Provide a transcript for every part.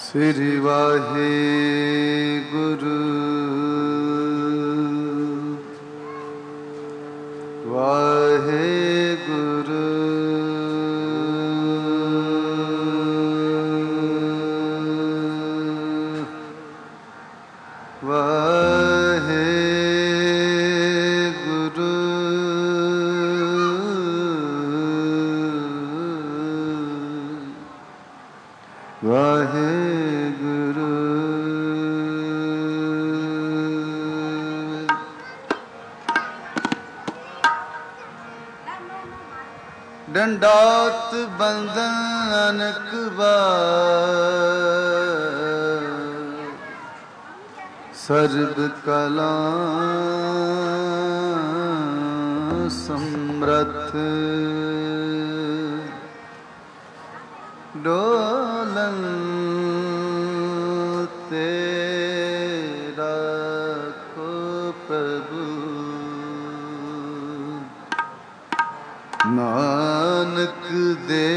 श्री वाहेगुरु वाहेगुरु वाहेगुरु वाहेगुरु। डंडात बंधन सर्व कला समृद्ध डोलन तेरा को प्रभु नानक दे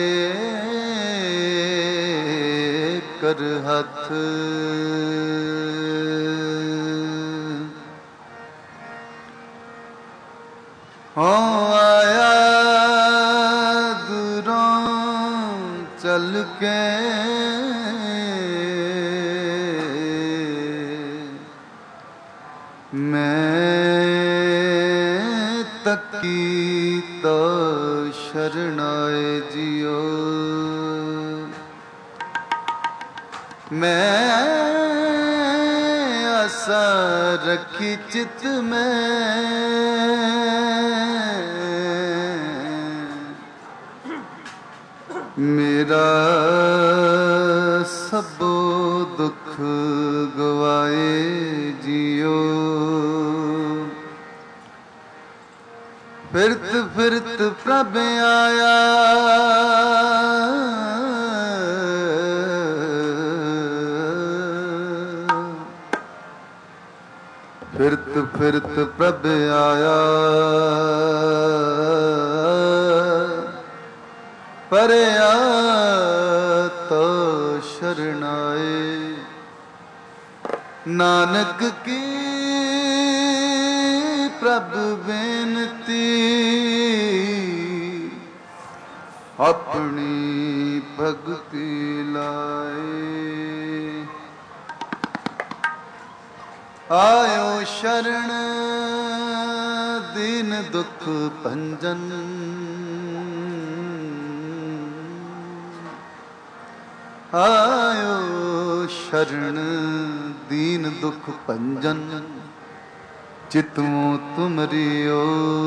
कर हथ हो आया दूरों चल के मैं तकी तो शरणाए जियो मैं आशा रखी चित में मेरा सबो दुख गवाए जियो फिरत फिरत प्रभ आया फिरत फिरत प्रभ आया परया तो शरणाए नानक की प्रभु बेनती अपनी भक्ति लाए आयो शरण दीन दुख भंजन आयो शरण दीन दुख भंजन चितमो तुमरियो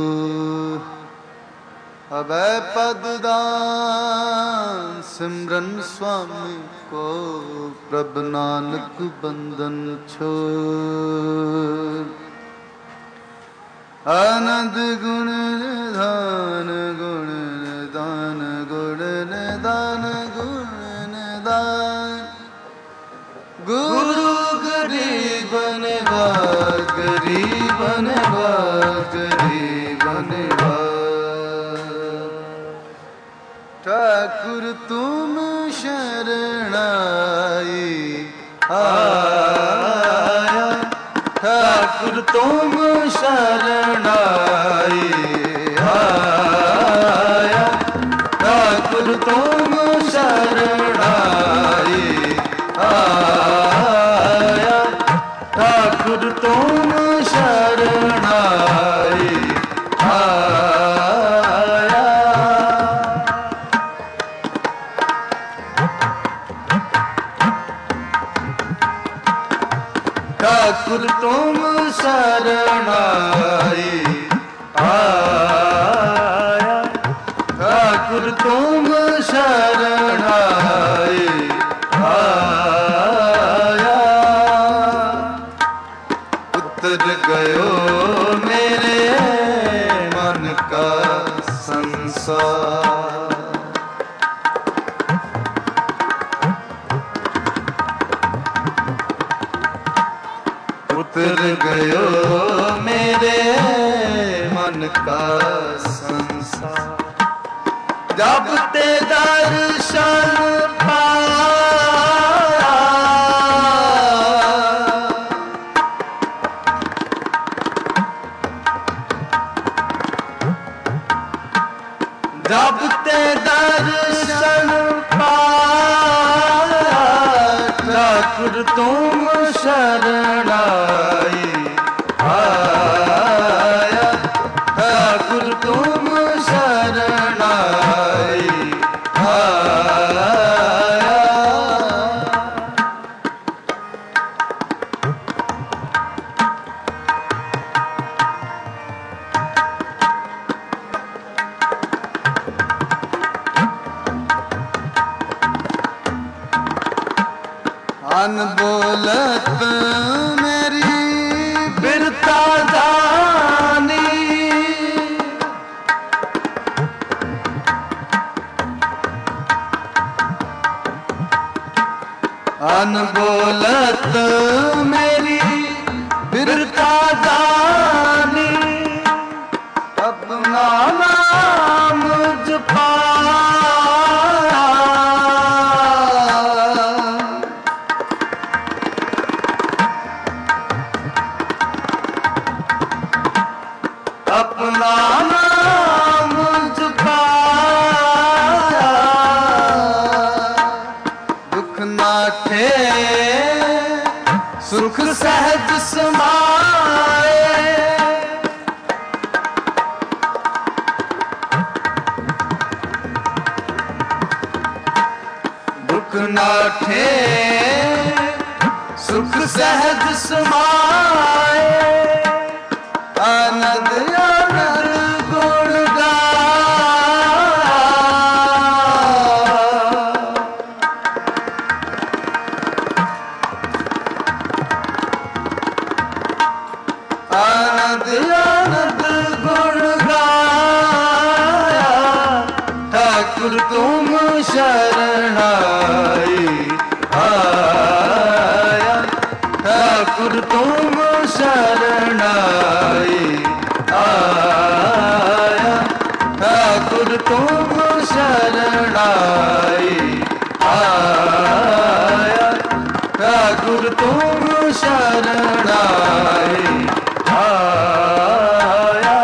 अभय पद दान सिमरन स्वामी को प्रभ नानक बंधन छोड़ आनंद गुण निधान गुण निधान गुण निधान गुण निधान गुरु गरीब निवास गरीब निवास गरीब निवास ठाकुर तुम शरणाई आया ठाकुर तुम शरणाई आया ठाकुर तुम शरणाई आया ठाकुर तुम शरणाई आया ठाकुर तुम शरणाई आया ठाकुर तुम शरणाई आया उतर गयो मेरे मन का संसार उतर गयो मेरे मन का संसार जब ते दर्शन पाए जब ते दर्शन पाया ठाकुर तुम शरण आई आया ठाकुर तुम शरण आई आया। अनबोलत मेरी बिरता जानी अनबोलत मेरी बिरता जानी अपना नाम जपाया अपना नाम जपाया दुख नाठे सुख सहज समाए दुख नाठे सुख सहज समाए आनंद आनंद गुण गाया आनंद आनंद गुण गाया ठाकुर तुम शरण आई आया ठाकुर तुम शरण आई आया ठाकुर तुम शरण आई आया ठाकुर तुम शरण आई आया।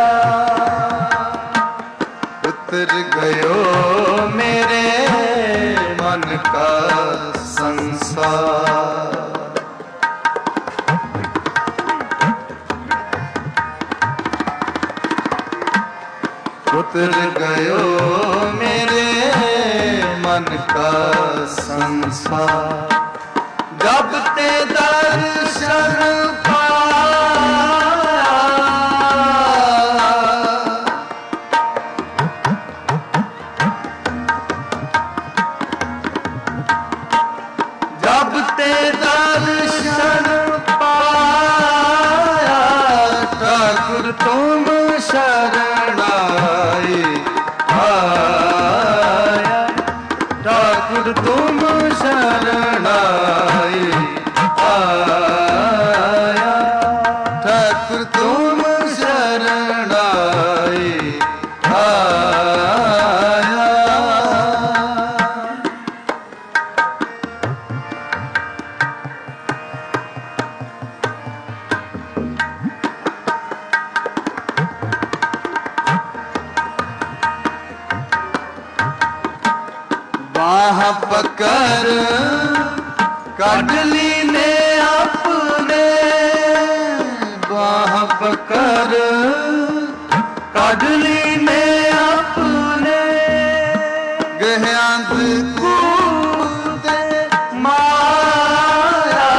उतर गयो मेरे मन का संसार उतर गयो मेरे मन का संसार जब ते दर्शन पाया जब ते दर्शन पाया ठाकुर तुम शरण आई आया ठाकुर तुम शरण आई आया ठाकुर तुम शरण आई आया। बाह पकड़ काट ली ने अपने बाह पकड़ काट ली ने अपने गहे अंधकूप माया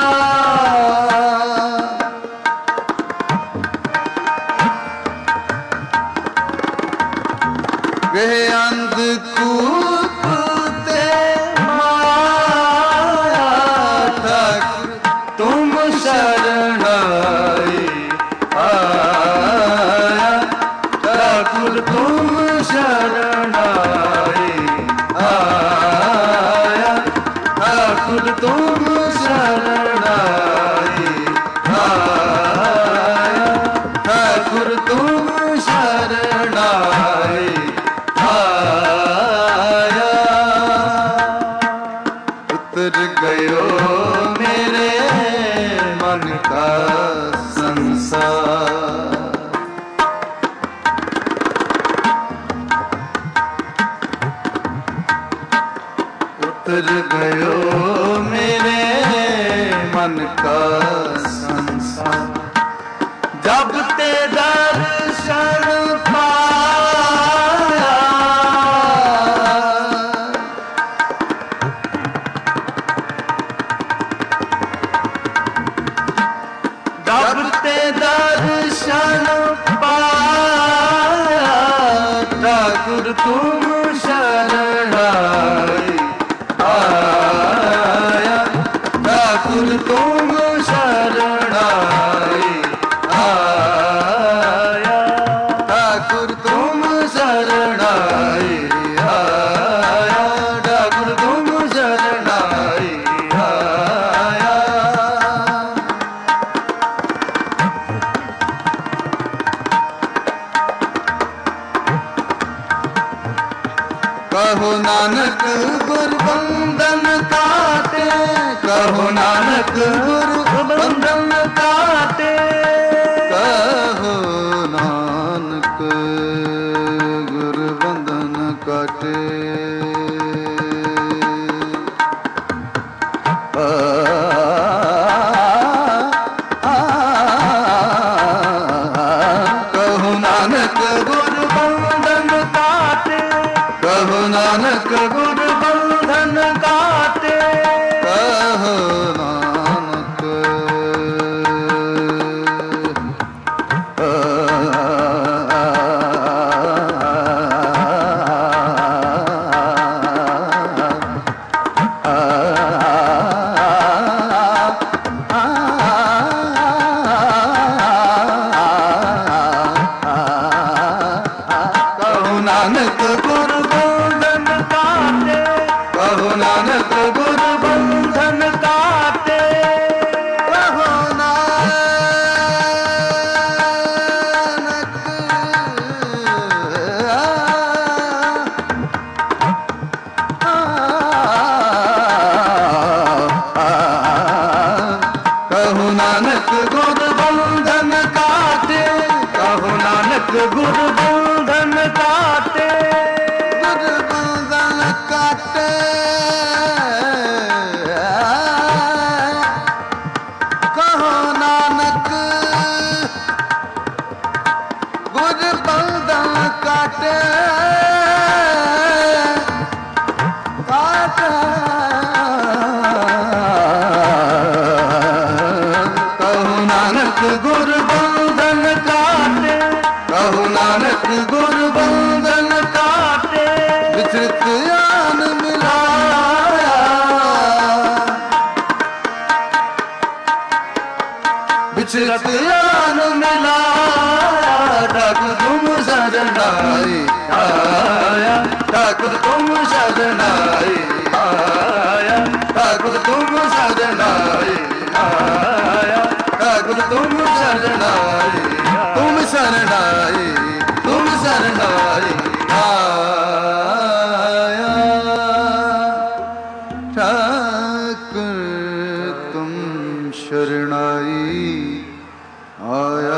गहे अंधकूप तुम शरण आई आया ठाकुर तुम शरण आई आया ठाकुर तुम शरण आई आया ठाकुर तुम शरण आई आया। उतर गयो मेरे मन का संसार उतर गयो मेरे मन का संसार। जब ते दर्शन पाया, जब ते दर्शन पाया, ठाकुर तुम शरण आया, ठाकुर तुम शरण आया, ठाकुर तुम शरण आया, ठाकुर तुम शरण आया। कहो नानक गुरु बंधन काटे, कहो नानक गुरु बंधन काटे, कहो नानक गुरु बंधन काटे। कहो नानक गुरु बंधन काटे, कहो नानक गुरु बंधन काटे, कहो नानक कहो नानक गुरु बंधन काटे, कहो नानक गुरु बंधन काटे, कहो नानक कहो नानक गुरु बंधन काटे, कहो नानक गुरु बंधन काटे, गुरु बंधन काटे, कहो नानक गुरु बंधन काटे, काटे, कहो नानक गुरु बंधन काटे, कहो नानक गुरु बंधन काटे, विचृत ज्ञान मिलाया, विचृत ज्ञान मिलाया, ठाकुर तुम शरण आया, ठाकुर तुम शरण आया, ठाकुर तुम शरण आया, ठाकुर तुम शरण तुम शरण तुम शरण आया, ठाकुर तुम शरण आया।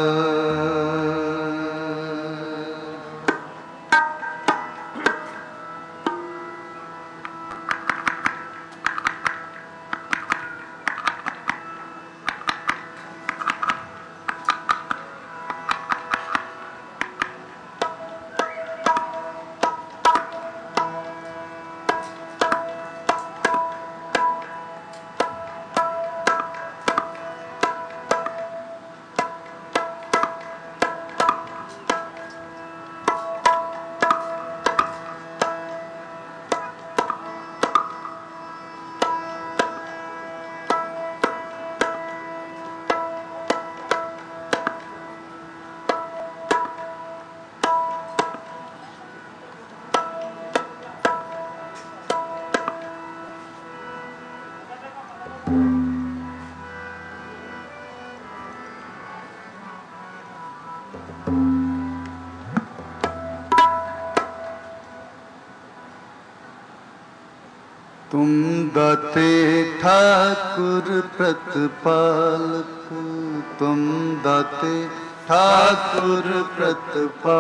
तुम दाते ठाकुर प्रतिपालक, तुम दाते ठाकुर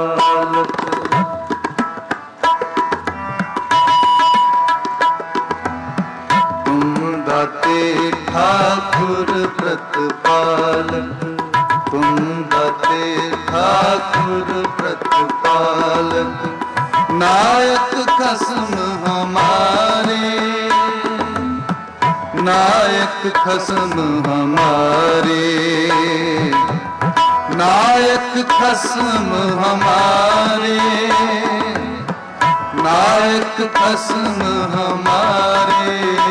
प्रतिपालक। ठाकुर प्रतिपालक, तुम दाते ठाकुर प्रतिपालक, नायक खसम हमारे, नायक खसम हमारे, नायक खसम हमारे, नायक खसम हमारे,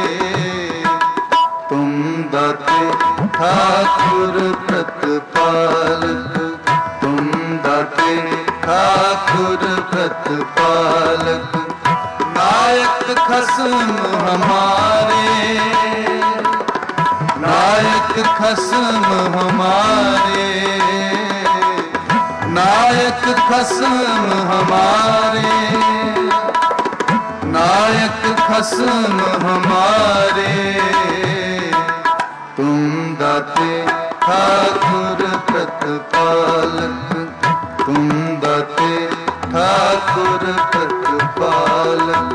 तुम दाते ठाकुर प्रतिपालक, तुम दाते ठाकुर प्रतिपालक, नायक खसम हमारे, नायक खसम हमारे, नायक खसम हमारे, नायक खसम हमारे, तुम दाते ठाकुर प्रतिपालक, तुम दाते ठाकुर प्रतिपालक।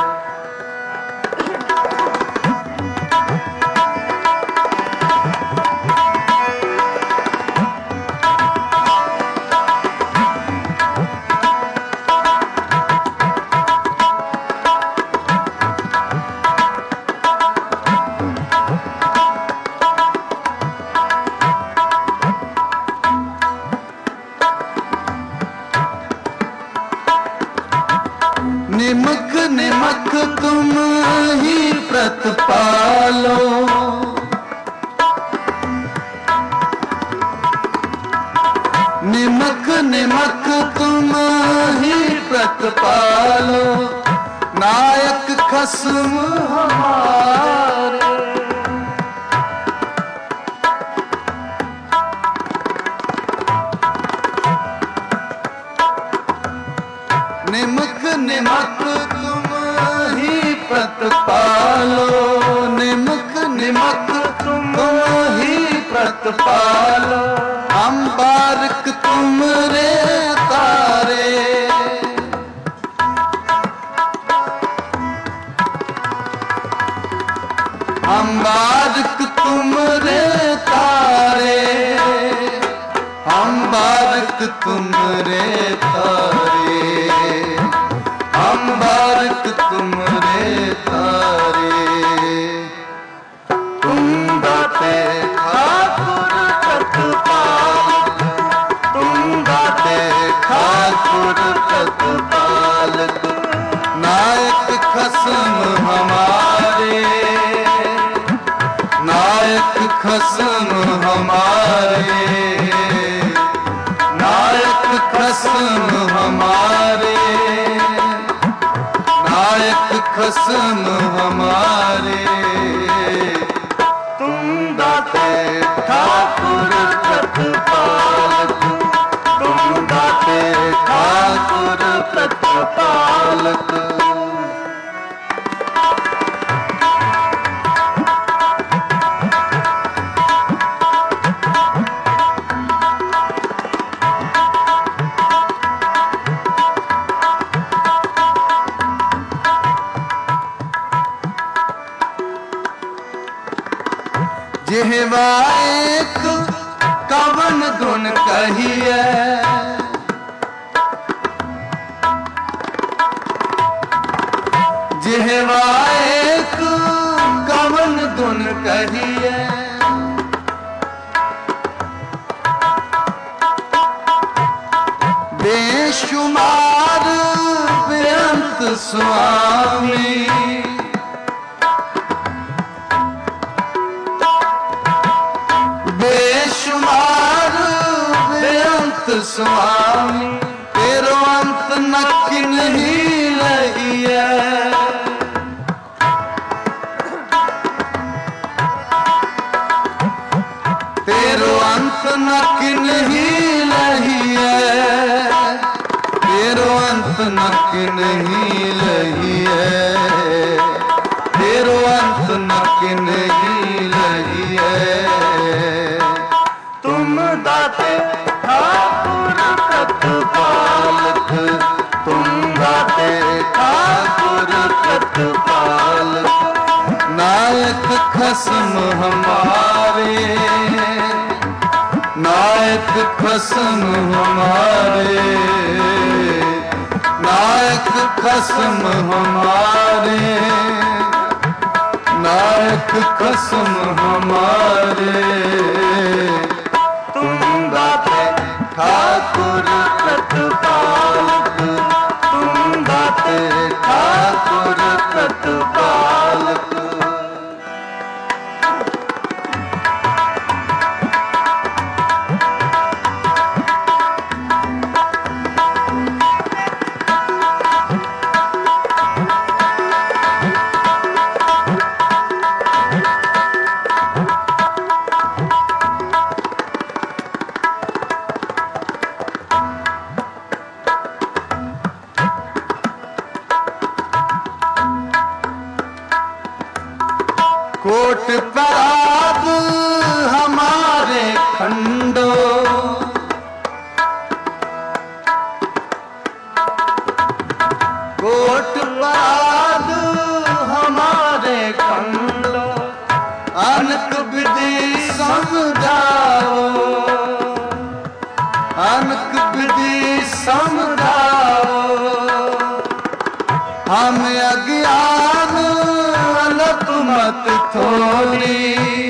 निमक निमक तुम ही प्रतिपालो, निमक निमक तुम ही प्रतिपालो, नायक खसम हमारे, निमक निमक तुम ही प्रतिपालो, निमक निमक तुम ही प्रतिपालो, हम बारिक तुम रे तारे, हम बारिक तुम रे तारे, हम बारिक तुम रे तारे, हम बारिक तुम रे तारे, तुम दाते ठाकुर प्रतिपालक, तुम दाते ठाकुर प्रतिपालक, नायक खसम हमारे, नायक खसम हमारे, नायक खसम हमारे, नायक खसम हमारे, तुम दाते ठाकुर प्रतिपालक, तुम दाते ठाकुर प्रतिपालक। जिहवा एक कवन गुण कहिए, जिहवा एक कवन गुण कहिए, बेशुमार बेअंत स्वामी, बेशुमार बेअंत स्वामी, तेरो अंत न किन्हीं लहिए, तेरो अंत न किन्हीं लहिए, तेरो अंत न किन्हीं लहिए, तेरो अंत न किन्हीं लहिए, तुम दाते ठाकुर प्रतिपालक, तुम दाते ठाकुर प्रतिपालक, नायक खसम हमारे, हमारे, नायक खसम हमारे, नायक खसम हमारे, नायक खसम हमारे। तुम दाते ठाकुर प्रतिपालक, तुम दाते ठाकुर प्रतिपालक। कोट पराग हमारे खंडो, कोट पराग हमारे खंडो, अनक विधि समझाओ, अनक विधि समझाओ। हम अज्ञान अलप मत थोड़ी,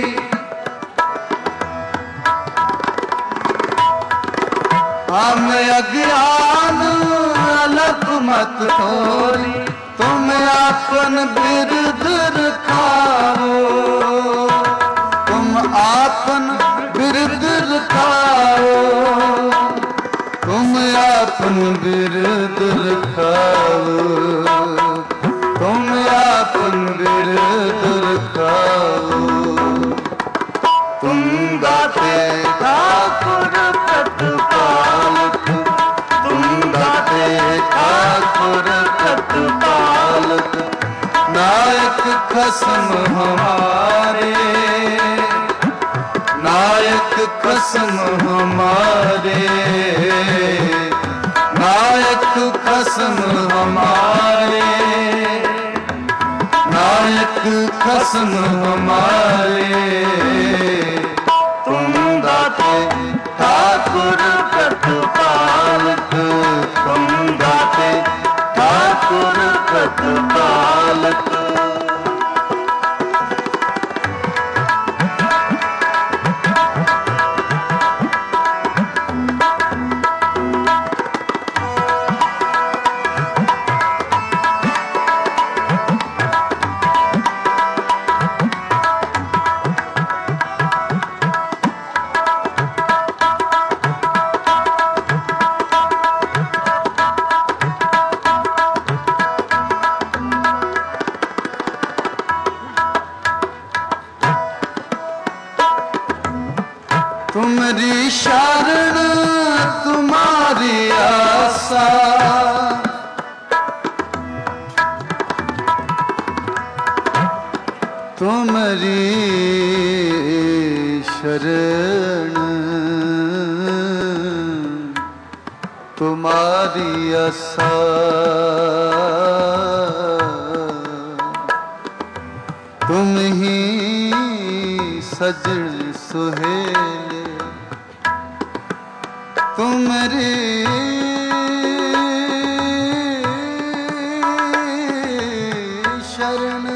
हम अज्ञान अलप मत थोड़ी। तुम आपन बिरद रखाओ, तुम आपन बिरद रखाओ, तुम आपन बिरद रखाओ, तुम आपन बिरद रखाओ। तुम दाते ठाकुर प्रतिपालक, तुम दाते ठाकुर प्रतिपालक। नायक खसम हमारे, नायक खसम हमारे, नायक खसम हमारे, नायक खसम हमारे। तुम दाते ठाकुर प्रतिपालक, तुम दाते ठाकुर प्रतिपालक। तुम्हारी शरण तुम्हारी आशा, तुम्हारी शरण तुम्हारी आशा। तुम ही सजन सुहेले, तुम्हारी शरण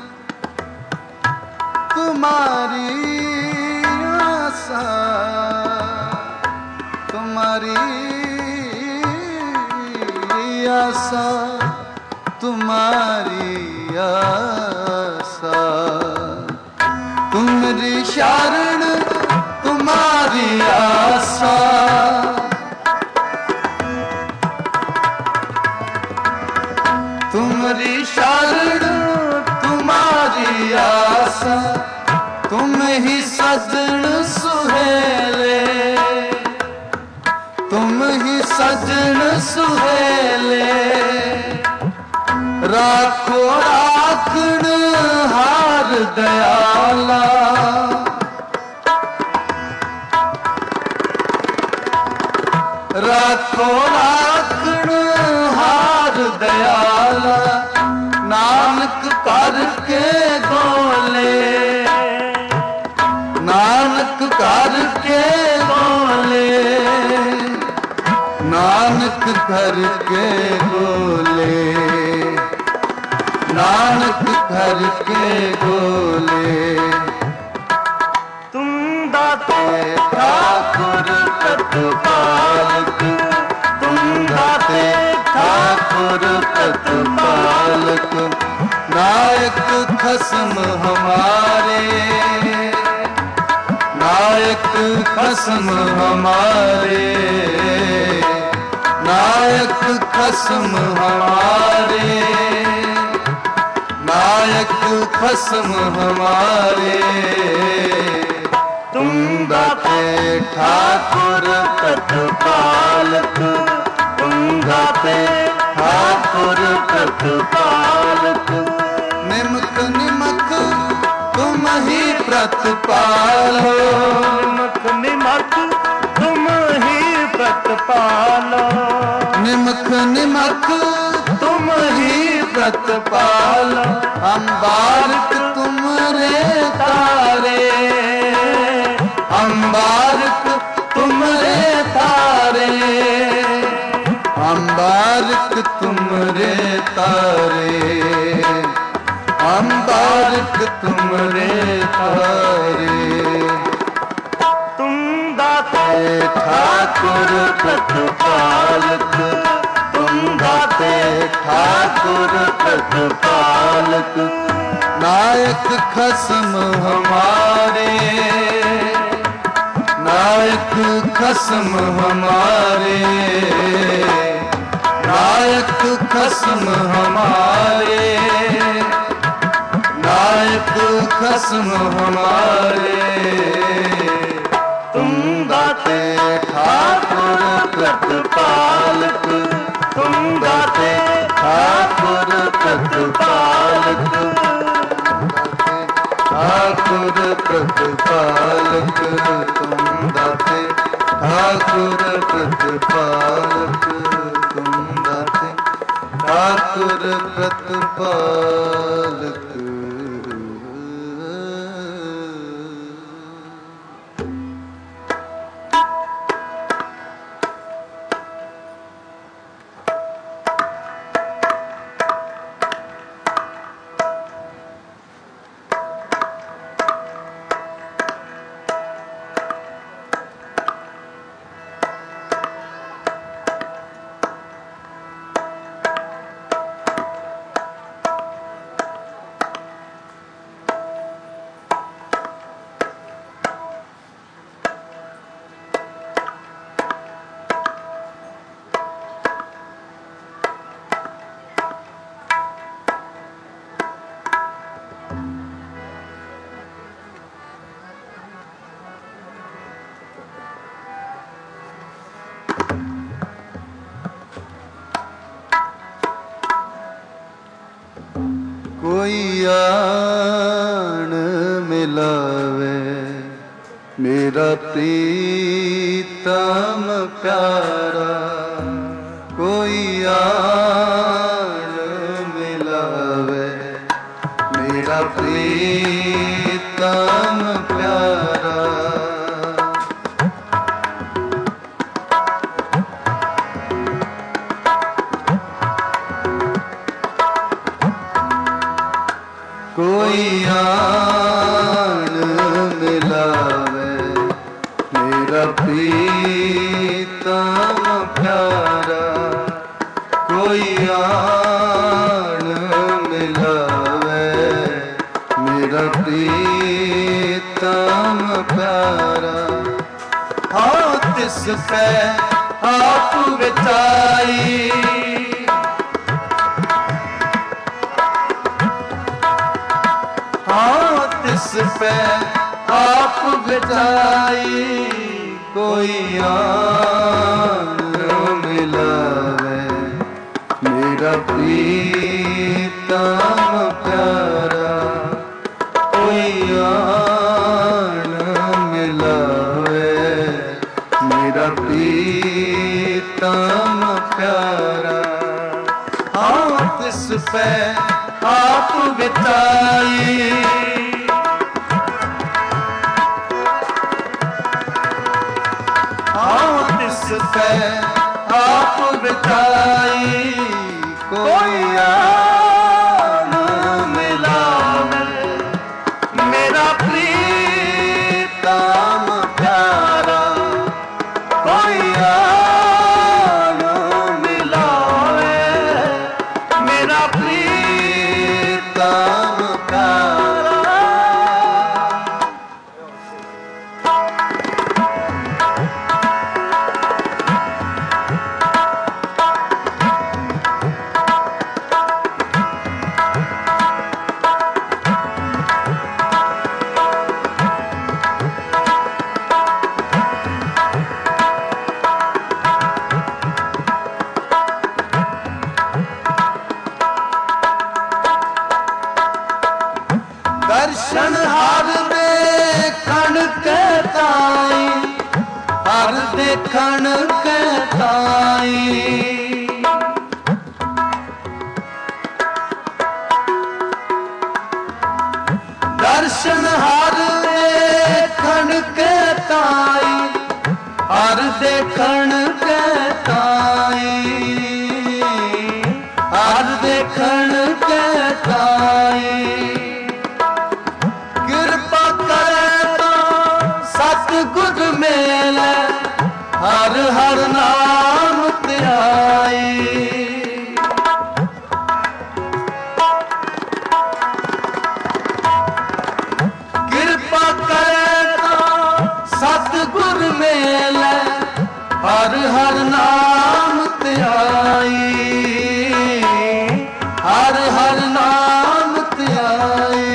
तुम्हारी आशा, तुम्हारी आशा, तुम्हारी आशा। तुम्हारी शरण तुम्हारी आशा, तुम्हारी शरण तुम्हारी आशा। तुम ही सजन सुहेले, तुम ही सजन सुहेले। राखो राखण हार दयाला, राखो राखण हार दयाला। नानक करके गोले, घर के गोले, नानक घर के गोले। तुम दाते ठाकुर प्रतिपालक, तुम दाते ठाकुर प्रतिपालक, नायक खसम हमारे, नायक खसम हमारे, नायक खसम हमारे, नायक खसम हमारे। तुम दाते ठाकुर प्रतिपालक, तुम दाते ठाकुर प्रतिपालक। निमक निमक तुम ही प्रतिपालो, निमक निमक तुम ही प्रतिपालो, निमक निमक तुम ही प्रतिपालो। हम बारिक तुमरे तारे, हम बारिक तुमरे तारे, हम बारिक तुमरे तारे, हम बारिक तुमरे तारे। तुम दाते ठाकुर प्रतिपालक, तुम दाते ठाकुर प्रतिपालक, नायक खसम हमारे, नायक खसम हमारे, नायक खसम हमारे, नायक खसम हमारे। तुम दाते ठाकुर प्रतिपालक, तुम दाते ठाकुर प्रतिपालक, ठाकुर प्रतिपालक, तुम दाते ठाकुर प्रतिपालक, तुम दाते ठाकुर प्रतिपालक। कोई आन मिलावे मेरा प्रीतम प्यारा, कोई आन मिलावे मेरा प्रीतम प्यारा। कोई आन मिलावे मेरा प्रीतम प्यारा, कोई आन मिलावे मेरा प्रीतम प्यारा। हाँ तिस पे आप बिताई, तिस पे आप बिताई, कोई आन मिलावे मेरा प्रीतम प्यारा, कोई आन मिलावे मेरा प्रीतम प्यारा। हाँ तिस पे आप बिताई, तिस पे आप बचाई कोई आन मिलावे मेरा प्रीतम प्यारा कोई आन मिलावे मेरा प्रीतम प्यारा। दर्शन हर देखण के ताई हर देखण के ताई दर्शन हर देखण के ताई हर देखण के ताई हर देखण के ताई सतगुर मेले हर हर नाम ध्याई कृपा करे तो सतगुर मेले हर हर नाम ध्याई हर हर नाम ध्याई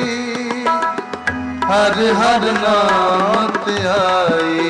हर हर नाम ध्याई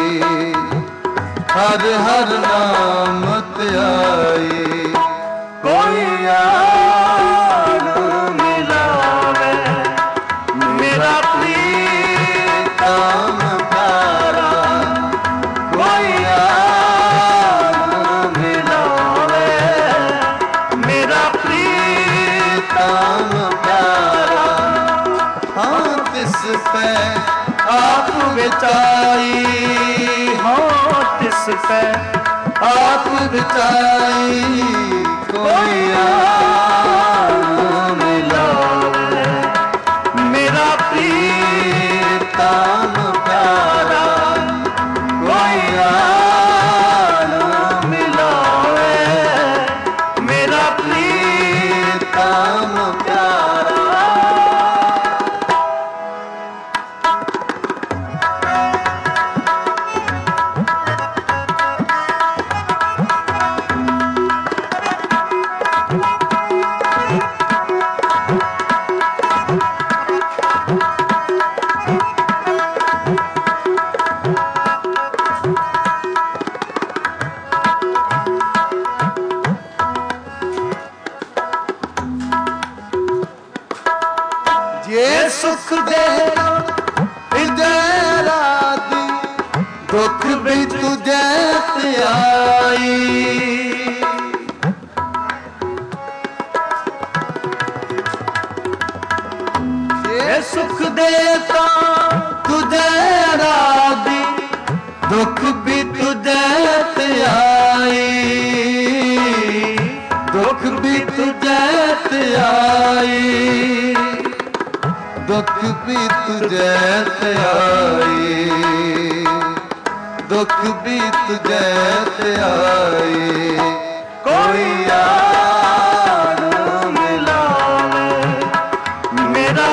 हर हर नाम ध्याई कोई आन मिलावे मेरा प्रीतम प्यारा कोई आन मिलावे मेरा प्रीतम प्यारा। हाँ तिस पे आप बिचाई हाँ तिस पे आप बिचाई कोई आन मिलावे मेरा प्रीतम प्यारा कोई आन मिलावे मेरा प्रीतम प्यारा। ये सुख दे हृदय राती दुख भी तुझे आई ये सुख देता तुझे राती दुख भी तुझे आई दुख भी तुझे आई दुख भी तुझे आई दुख भी तुझे आई कोई आन मिलावे मेरा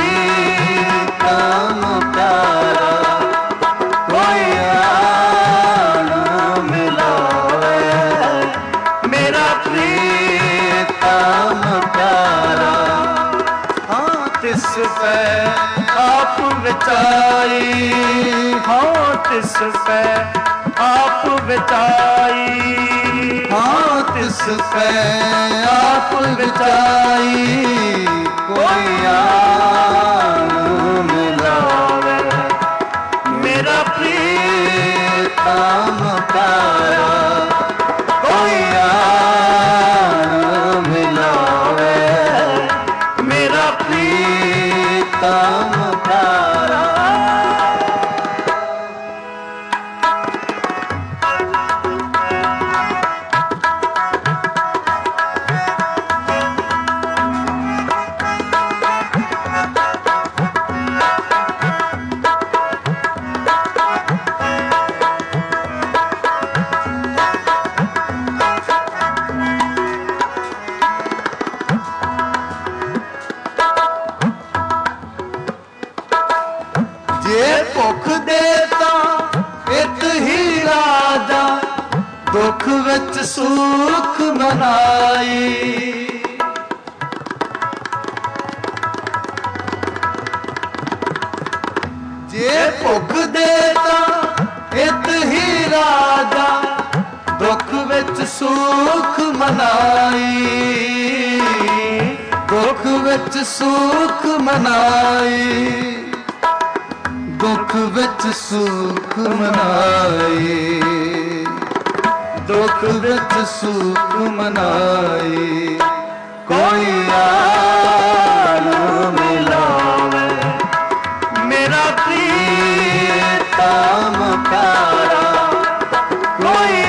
प्रीतम प्यारा कोई आन मिलावे मेरा प्रीतम प्यारा। हाँ तिस पे आप बिचाई हाँ तिस पे आप बिचाई हाँ तिस पे आप बिचाई कोई आन मिलावे मेरा प्रीतम प्यारा कोई आन मिलावे मेरा प्रीतम प्यारा। ਵਿੱਚ ਸੁਖ ਮਨਾਈ। ਜੇ ਭੁੱਖ ਦੇ ਤਾਂ ਇਤ ਹੀ ਰਾਜਾ, ਦੁੱਖ ਵਿੱਚ ਸੁਖ ਮਨਾਈ। ਦੁੱਖ ਵਿੱਚ ਸੁਖ ਮਨਾਈ, ਦੁੱਖ ਵਿੱਚ ਸੁਖ ਮਨਾਈ, ਦੁੱਖ ਵਿੱਚ ਸੁਖ ਮਨਾਈ। ਕੋਈ ਆਨ ਮਿਲਾਵੇ ਮੇਰਾ ਪ੍ਰੀਤਮ ਪਿਆਰਾ, ਕੋਈ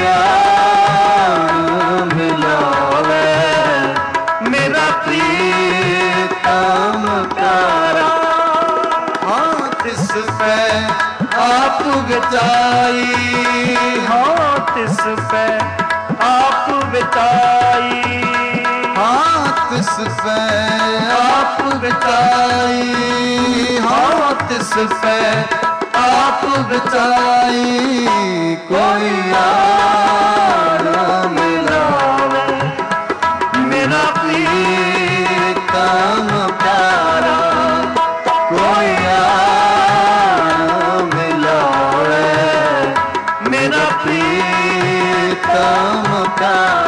ਆਨ ਮਿਲਾਵੇ ਮੇਰਾ ਪ੍ਰੀਤਮ ਪਿਆਰਾ। ਹਾਂ ਤਿਸ ਪੈ ਆਪ ਵਿਚਾਈ, ਹਾਂ ਤਿਸ ਪੈ ਆਪ ਵਿਚਾਈ। ਹਾਂ ਤਿਸ ਪੈ ਆਪ ਵਿਚਾਈ, ਹਾਂ ਤਿਸ ਪੈ ਆਪ ਵਿਚਾਈ। ਕੋਈ ਆਨ ਮਿਲਾਵੇ ਮੇਰਾ ਪ੍ਰੀਤਮ ਪਿਆਰਾ, ਕੋਈ ਆਨ ਮਿਲਾਵੇ ਮੇਰਾ ਪ੍ਰੀਤਮ ਪਿਆਰਾ।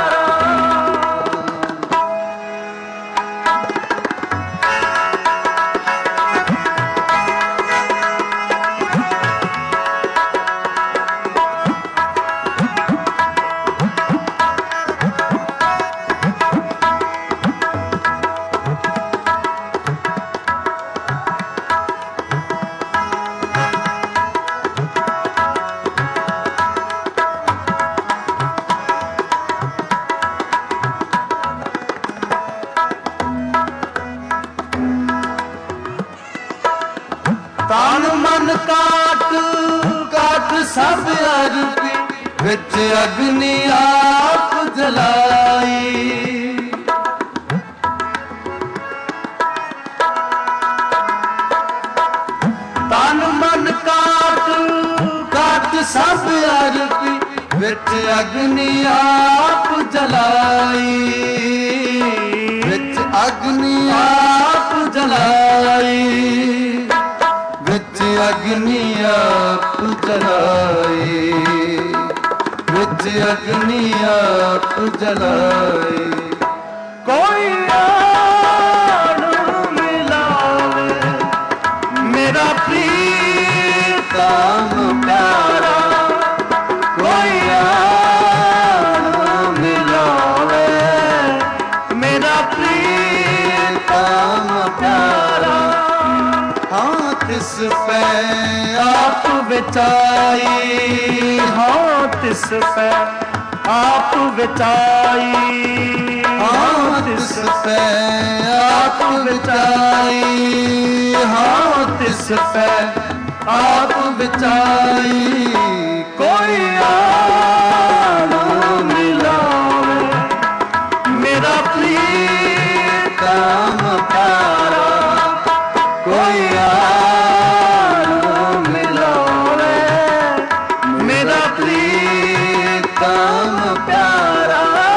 ਤਨ ਮਨ ਕਾਟ ਕਾਟ ਸਭ ਅਰਪੀ, ਵਿੱਚ ਅਗਨੀ ਆਪ ਜਲਾਈ। ਤਨ ਮਨ ਕਾਟ ਕਾਟ ਸਭ ਅਰਪੀ, ਵਿੱਚ ਅਗਨੀ ਆਪ ਜਲਾਈ। ਵਿੱਚ ਅਗਨੀ ਆਪ ਜਲਾਈ, ਵਿੱਚ ਅਗਨੀ ਆਪ ਜਲਾਈ, ਵਿੱਚ ਅਗਨੀ ਆਪ ਜਲਾਈ। ਕੋਈ ਆਨ ਮਿਲਾਵੇ ਮੇਰਾ ਪ੍ਰੀਤਮ ਪਿਆਰਾ, ਕੋਈ ਆਨ ਮਿਲਾਵੇ ਮੇਰਾ ਪ੍ਰੀਤਮ ਪਿਆਰਾ। ਹਾਂ ਤਿਸ ਪੈ ਆਪ ਵਿਚਾਈ, ਹਾਂ ਤਿਸ ਪੈ ਆਪ ਵਿਚਾਈ। ਹਾਂ ਤਿਸ ਪੈ ਆਪ ਵਿਚਾਈ, ਹਾਂ ਤਿਸ ਪੈ ਆਪ ਵਿਚਾਈ। ਕੋਈ ਆਨ ਮਿਲਾਵੇ ਮੇਰਾ ਪ੍ਰੀਤਮ ਪਿਆਰਾ, ਕੋਈ ਆਨ ਮਿਲਾਵੇ ਮੇਰਾ ਪ੍ਰੀਤਮ ਪਿਆਰਾ।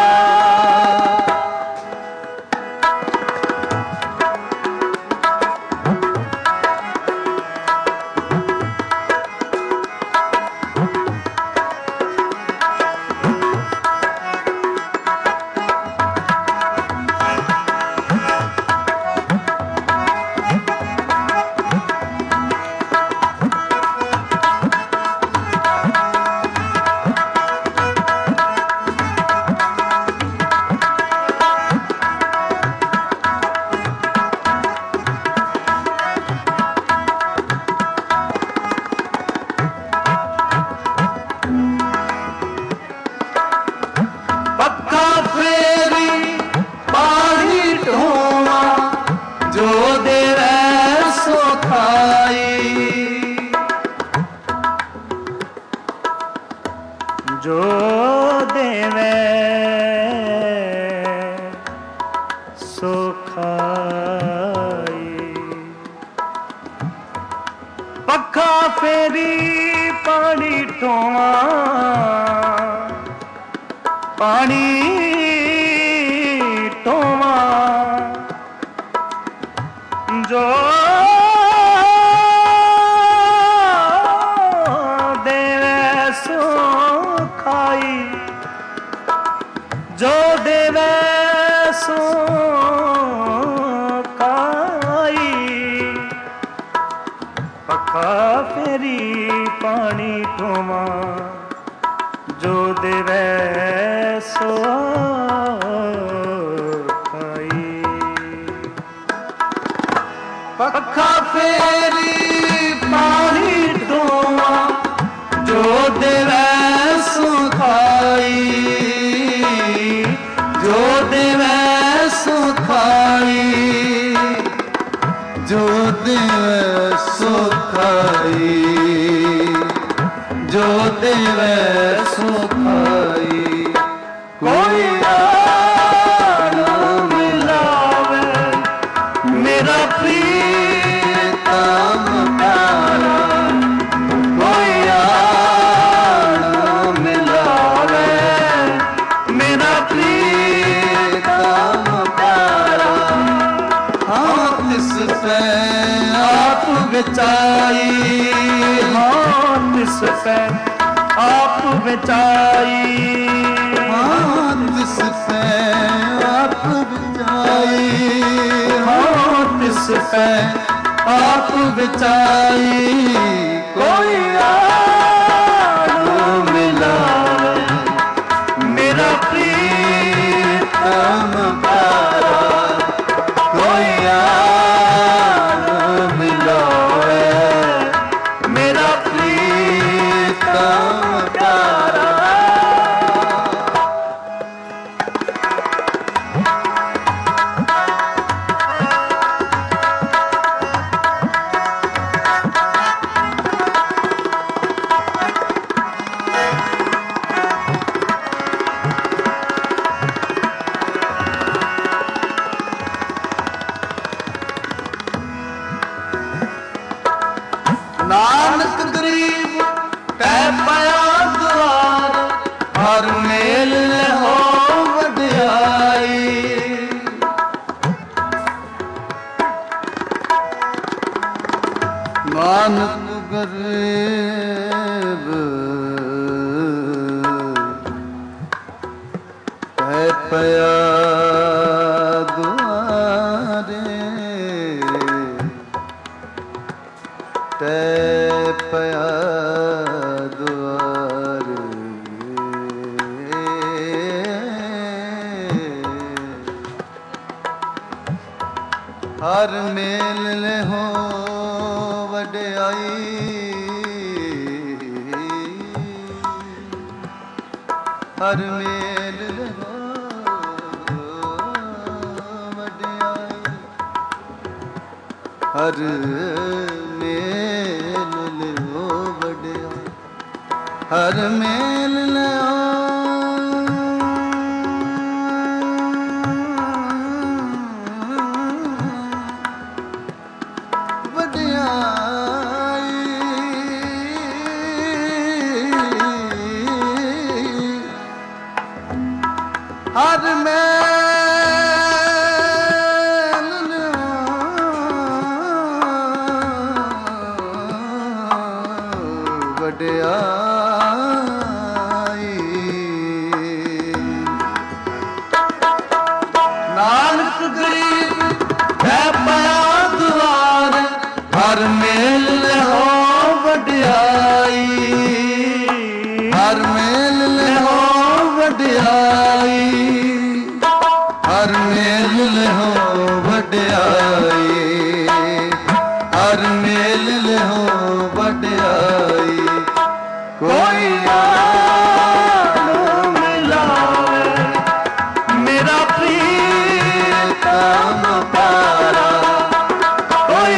ਜੋ ਦੇਵੇ ਸੋ ਖਾਈ। ਪੱਖਾ ਫੇਰੀ ਪਾਣੀ ਢੋਵਾਂ पानी टोवा जो देवे सो खाई जो देवे सो खाई पक्का फेरी पानी टोवा जो देवे सो खाई पक्का फेरी पानी टोवा जो देवे सो खाई जो देवे सो खाई जो देवे सो खाई जो देवे सो खाई कोई ना मिलावे मेरा प्रीतम प्यारा कोई ना मिलावे मेरा प्रीतम प्यारा हाँ तिस पे आप बचाई हाँ तिस पे आप बचाई हाँ तिस पे आप बचाई हाँ तिस पे आप बचाई कोई ना मिलावे मेरा प्रीतम प्यारा कोई मिलावे मेरा प्रीतम प्यारा नानक गरीब कह पाया द्वार हर मेल हो वड्याई नानक गरीब कह पाया तै पया द्वार हर मेल हो वड्याई हर मेल हो वड्याई हर हर मेल लो वड्याई हर मेल लो वड्याई नानक गरीब है पाया द्वार हर मेल हो वड्याई हर मेल हो वड्याई हर मेल हो वड्याई हर मेल हो वड्याई कोई ना मिलावे मेरा प्रीतम प्यारा कोई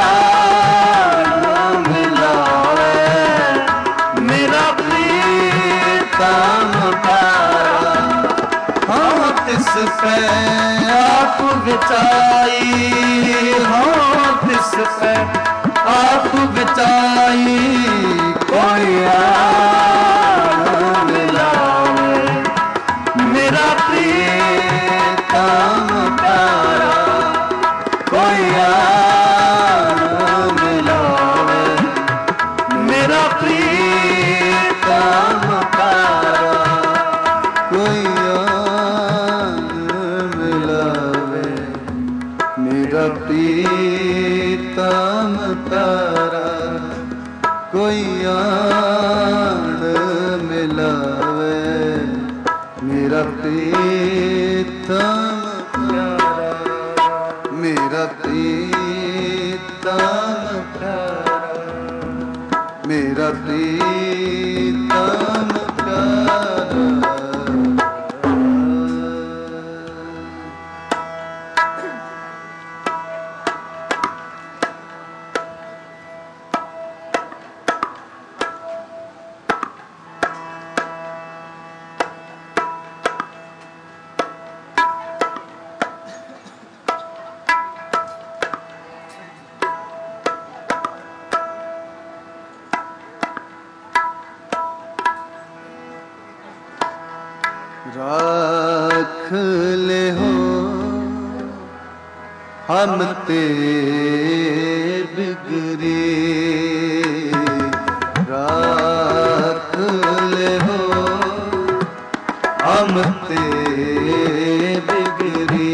ना मिलावे मेरा प्रीतम प्यारा हाँ तिस पे आप बचाई हाँ तिस पे आप बचाई कोई मिलावे प्रीतम तारा कोई आन मिलावे, मेरा प्रीतम प्यारा, मेरा प्रीतम प्यारा, मेरा प्रीतम प्यारा। राख ले हो हम ते बिगड़ी, राख ले हो हम ते बिगड़ी।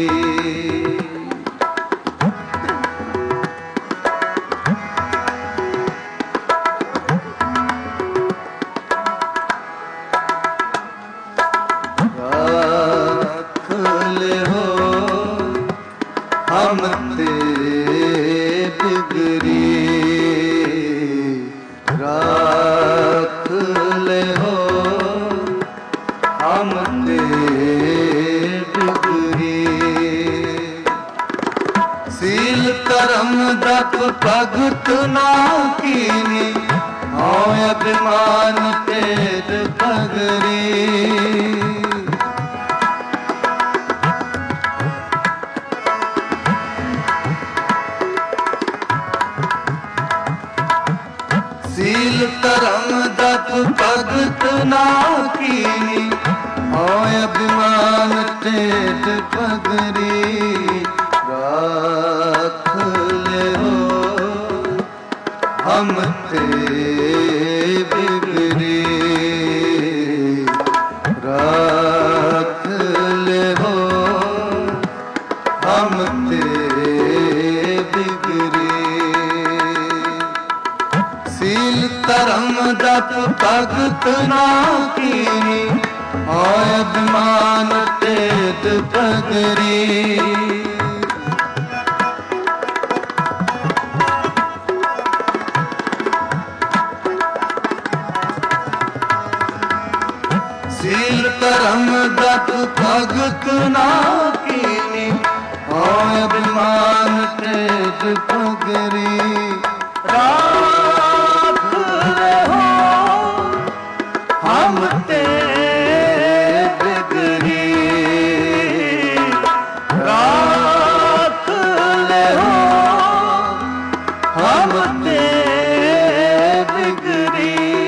हम ते बिगड़ी, राख ले हो हम ते बिगड़ी। सील करम दप भगत ना कीनी, होय अभिमान तेज पगरी। सील करम दप भगत ना कीनी, होय अभिमान तेज पगरी। राख ले हो हम ते बिगड़ी, राख ले हो हम ते बिगड़ी। सील करम दप भगत ना कीनी, होय अभिमान तेज पगरी। सील करम दप भगत ना कीनी, होय अभिमान तेज पगरी। राख ले हो हम ते बिगड़ी, राख ले हो हम ते बिगड़ी।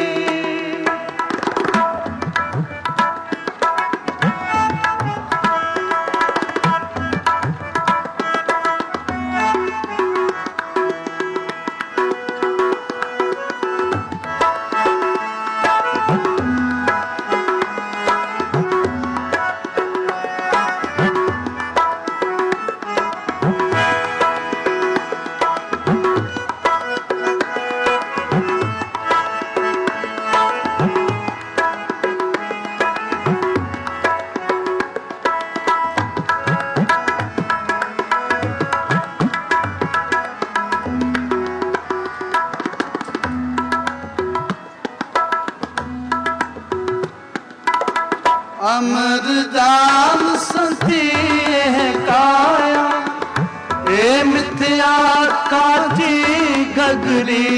अमर जान संती है काया, ए मिथ्या काची गगरी।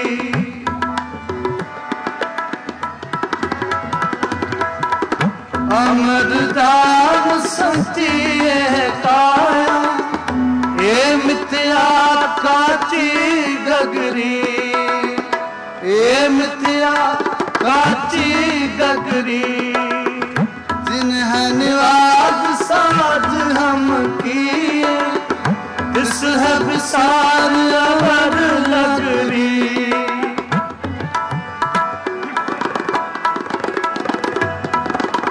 अमर जान संती है काया, ए मिथ्या काची गगरी। ए मिथ्या काची गगरी। जिन्ह निवाज साज हम किए, इस है विसार अवर लगरी।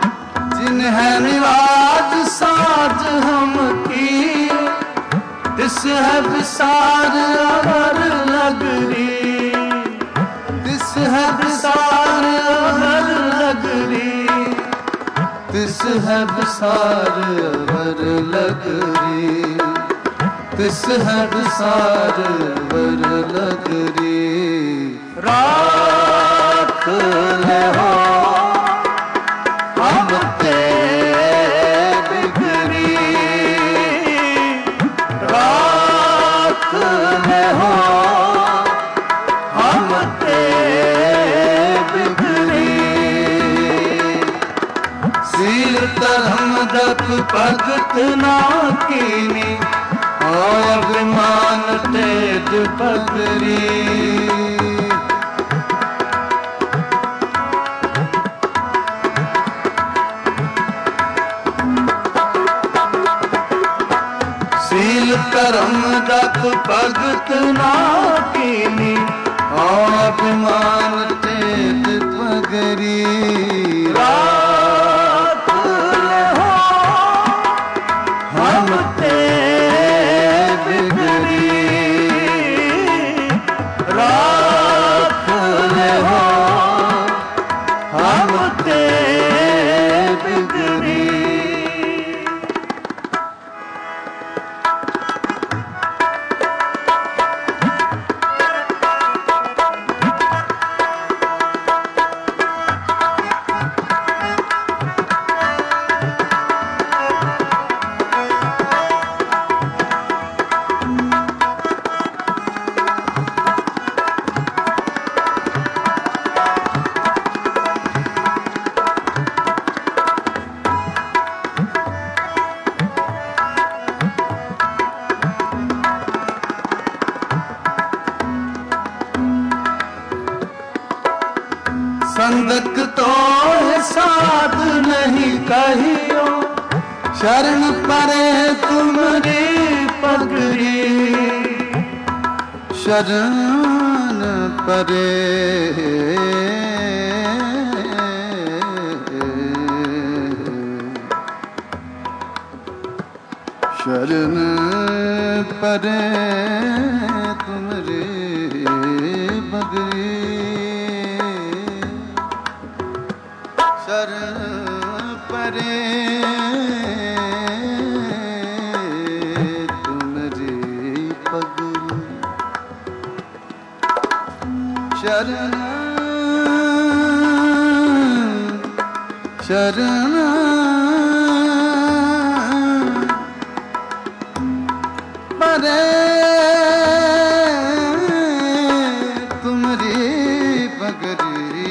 जिन्ह निवाज साज हम किए, इस तिस है विसार अवर लगरी, तिस है विसार अवर लगरी, तिस है विसार अवर लगरी, तिस है विसार अवर लगरी। राख ले हो हम ते बिगड़ी, राख ले हो हम ते बिगड़ी। सील धर्म जप भगत ना कीनी, और अभिमान तेज पगरी। सील धर्म जप भगत ना कीनी, और अभिमान तेज पगरी। राख ले हो हम ते बिगड़ी, राख ले हो हम ते बिगड़ी। संदक तो साध नहीं कहियो, शरण परे तुमरी पगड़ी। शरण परे शरण परे तुमरी पगड़ी। शरण परे तुमरी पगड़ी। शरण शरण परे तुमरी पगड़ी।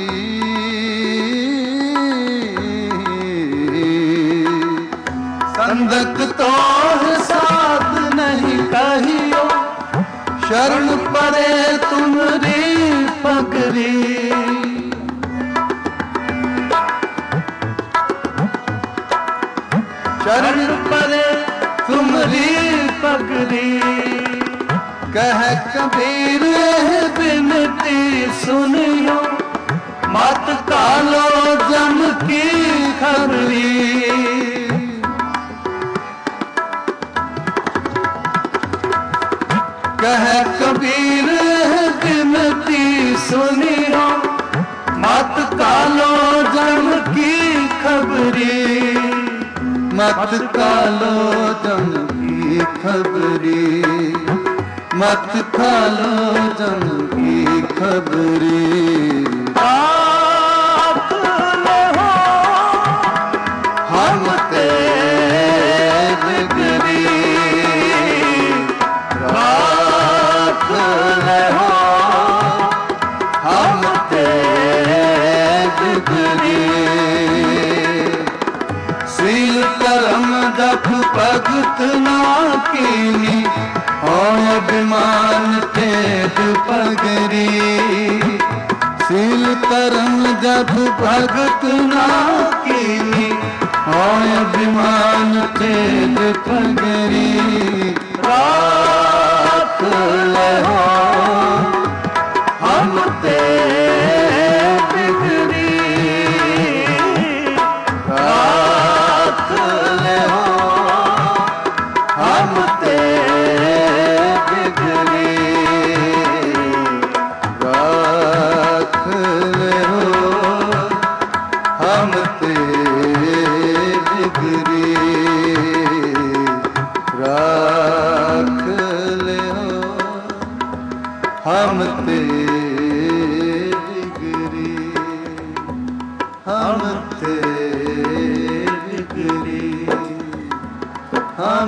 संदक तो साध नहीं कहियो, शरण परे तुमरी पगड़ी। शरण परे तुमरी पगड़ी। कह कबीर बिनती सुनियो, मत कालो जम की खबरी। कह कबीर बिनती सुनियो, मत कालो जम की खबरी। मत कालो जम की खबरी। मत कालो जम की खबरी। राख ले हो हम ते बिगड़ी। राख ले हो हम ते बिगड़ी। सील करम जप भगत ना कीनी, और अभिमान तेज पगरी। सील करम जप भगत ना कीनी, और अभिमान तेज पगरी। राख ले हो हम ते बिगड़ी। राख ले हो हम ते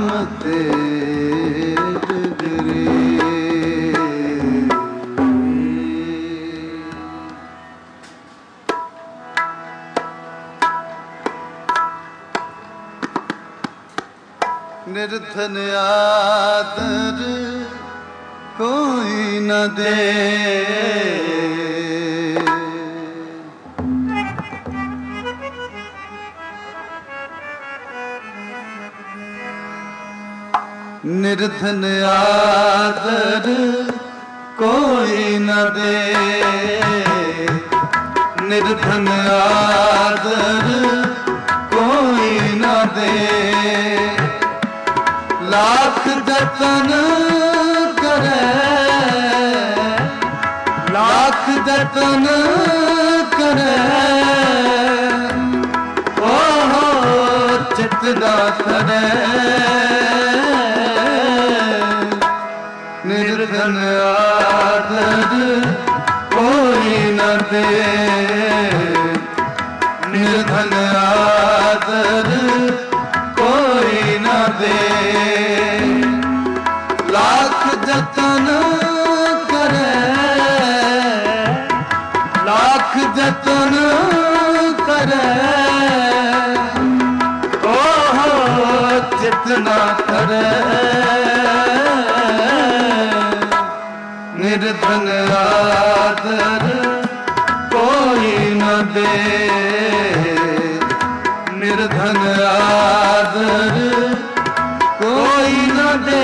तेज गिरी। निर्धन आदर कोई न दे, निर्धन आदर कोई न दे, निर्धन आदर कोई न दे। लाख जतन करे, लाख जतन करे, ओहो चित ना करे। निर्धन आदर कोई न दे, निर्धन आदर कोई न दे। लाख जतन करे, लाख जतन करे, ओहो चित ना करे। निर्धन आदर कोई न दे, निर्धन आदर कोई न दे।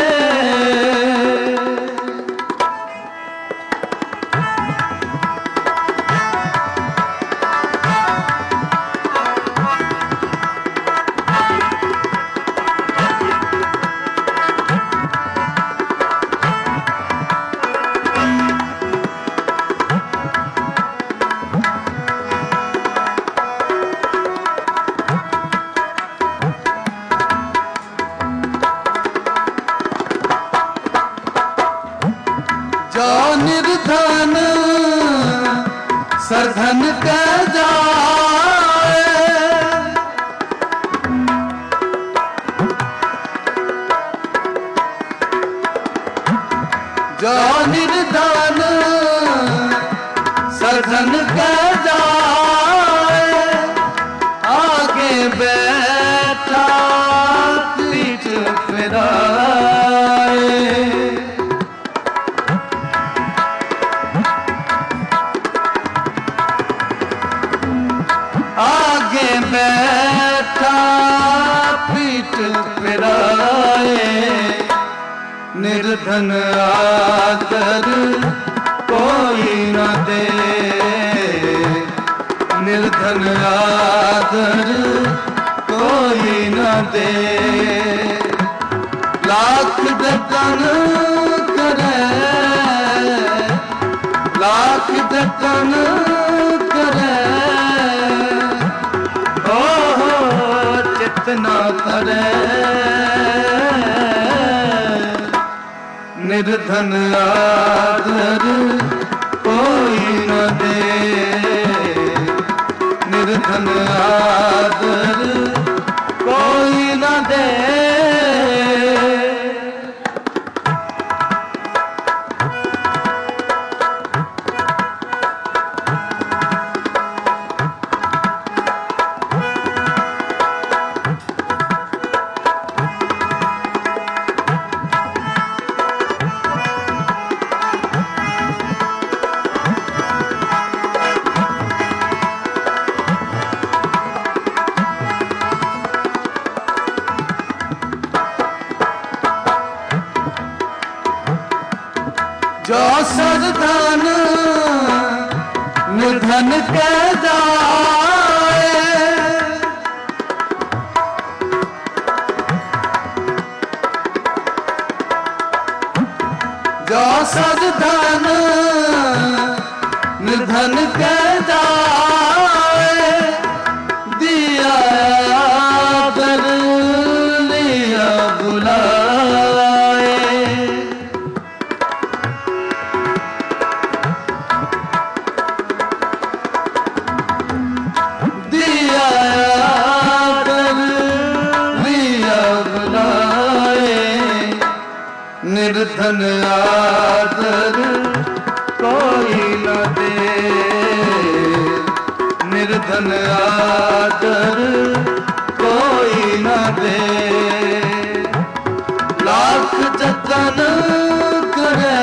जो निर्धन सरधन के जाए, जो निर्धन सरधन के जाए, आगे बैठा पीठ फिराए। आगे बैठा पीठ फिराए, निर्धन आदर कोई न दे, निर्धन आदर कोई न दे। लाख जतन करे, लाख जतन करे, ओहो चित ना करे। निर्धन आदर कोई न दे, निर्धन आदर कोई न दे। जो सरधन निर्धन के जाए, जो सरधन निर्धन के जाए, दिया आदर लिया बुलाए। दिया आदर लिया बुलाए, निर्धन आदर कोई न दे, निर्धन आदर कोई न दे। लाख जतन करे,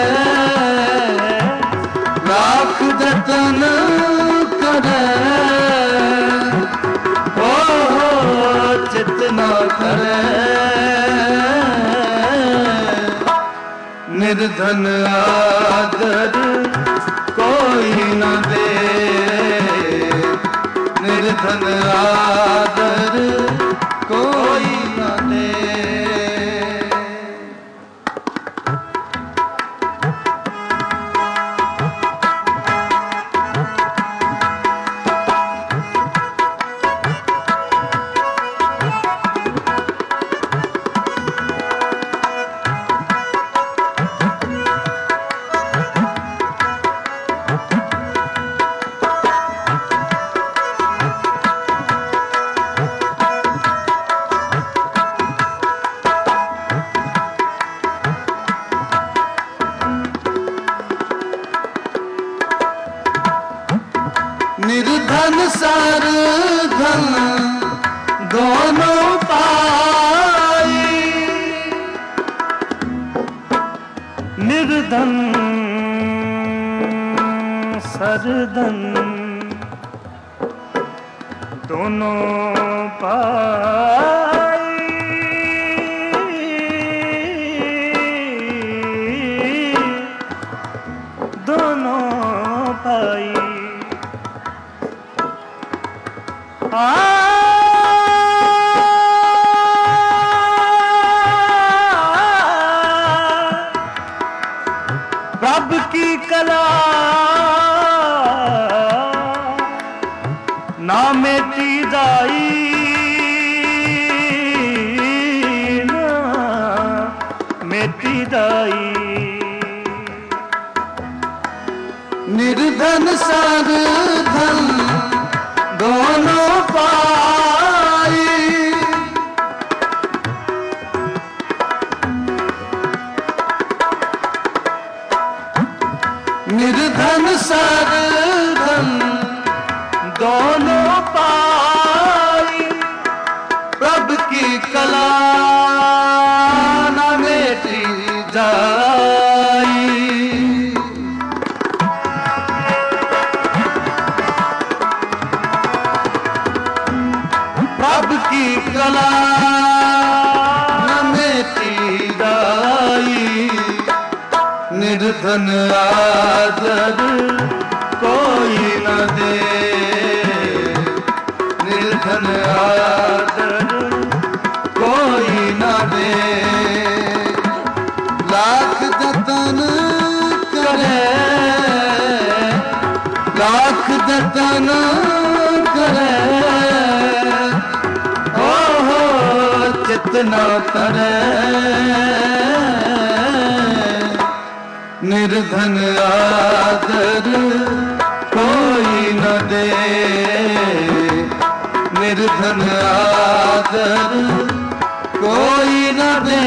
लाख जतन करे, ओ चितना करे। निर्धन आदर कोई न दे, निर्धन आदर कोई न दे। निर्धन सर धन दोनों पाई, निर्धन सर धन दोनों पाई, दोनों पाई। प्रभु की कला ना मेटी जाई, ना मेटी जाई। निर्धन सर धन दोनों पाई, निर्धन सर धन दोनों पाई। प्रभु की कला न मेटी जाई, प्रभु की कला न मेटी जाई। निर्धन आदर कोई न दे, निर्धन आदर कोई न दे। लाख जतन करे, लाख जतन करे, ओ चितना करे। निर्धन आदर कोई न दे, निर्धन आदर कोई न दे।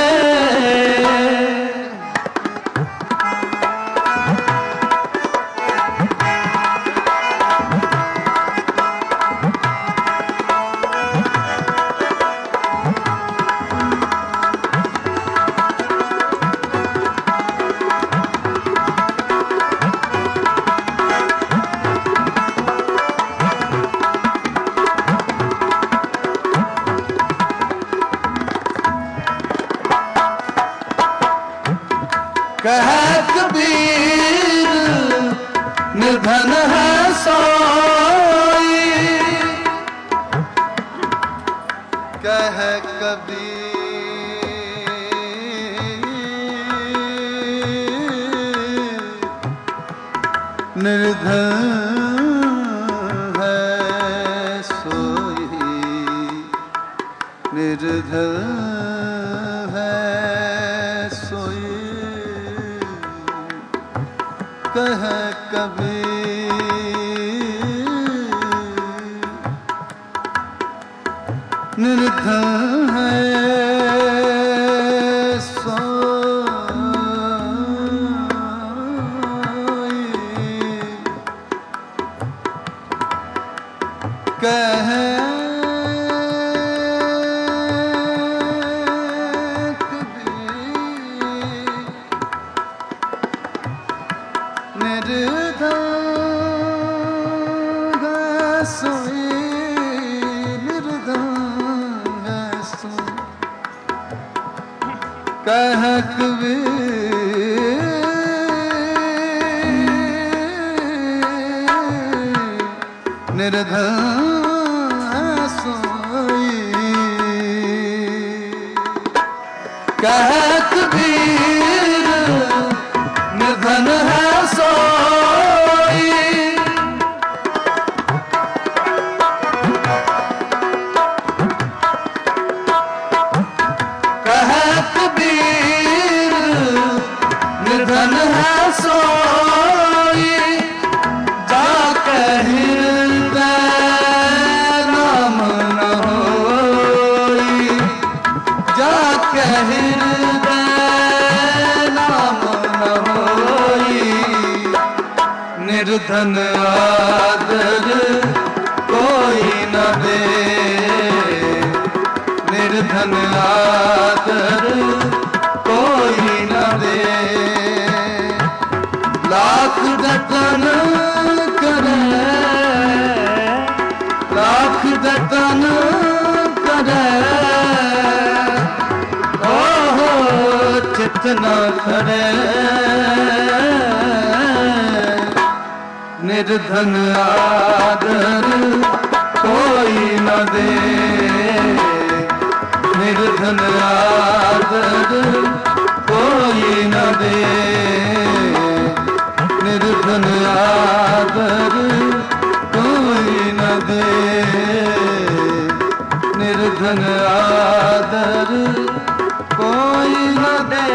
कह कबीर निर्धन है सोई, कह कबीर निर्धन है सोई, निर्धन है सोई। कह कबीर निर्धन है सोई। कह कबीर निर्धन सोई, कह कबीर निर्धन है सोई। कह कबीर निर्धन है सोई, जाके हृदय नाम न होई, जाके हृदय नाम न होई। निर्धन आदर कोई न दे, निर्धन आदर कोई न दे। लाख जतन करे, लाख जतन करे, ओहो चित न करे। निर्धन आदर कोई न दे, निर्धन आदर कोई न दे, निर्धन आदर कोई न दे, निर्धन आदर कोई न दे।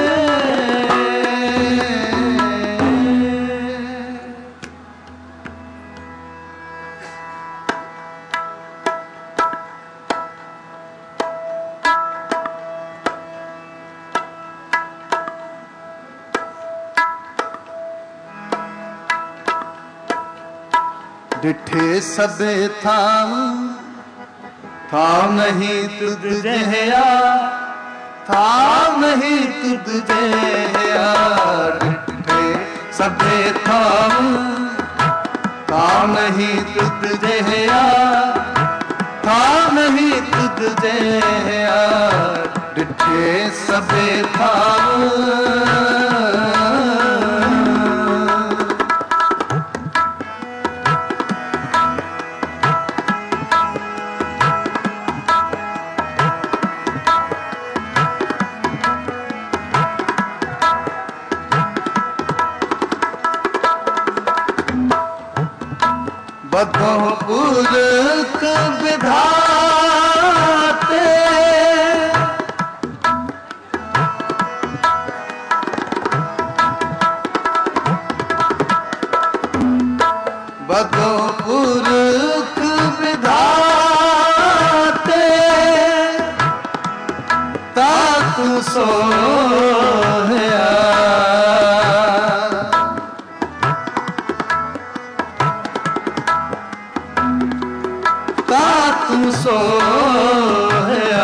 डिठे सबे थाम, थाम नहीं तुद जहया, थाम नहीं तुद जहया। डिठे सबे थाम, थाम नहीं तुद जहया, थाम नहीं तुद जहया। डिठे सबे थाम, बद्धों पुरख विधाते, बद्धों पुरख विधाते, ताकु सोहया। ताकु सोहया।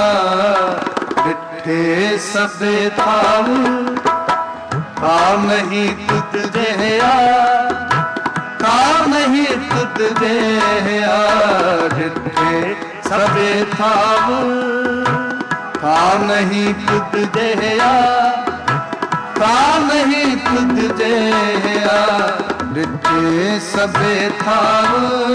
डिठे सबे थाम, थाम नहीं तुद जहया, थाम नहीं तुद जहया। डिठे सबे थाम, थाम नहीं तुद जहया, थाम नहीं तुद जहया। डिठे सबे थाम,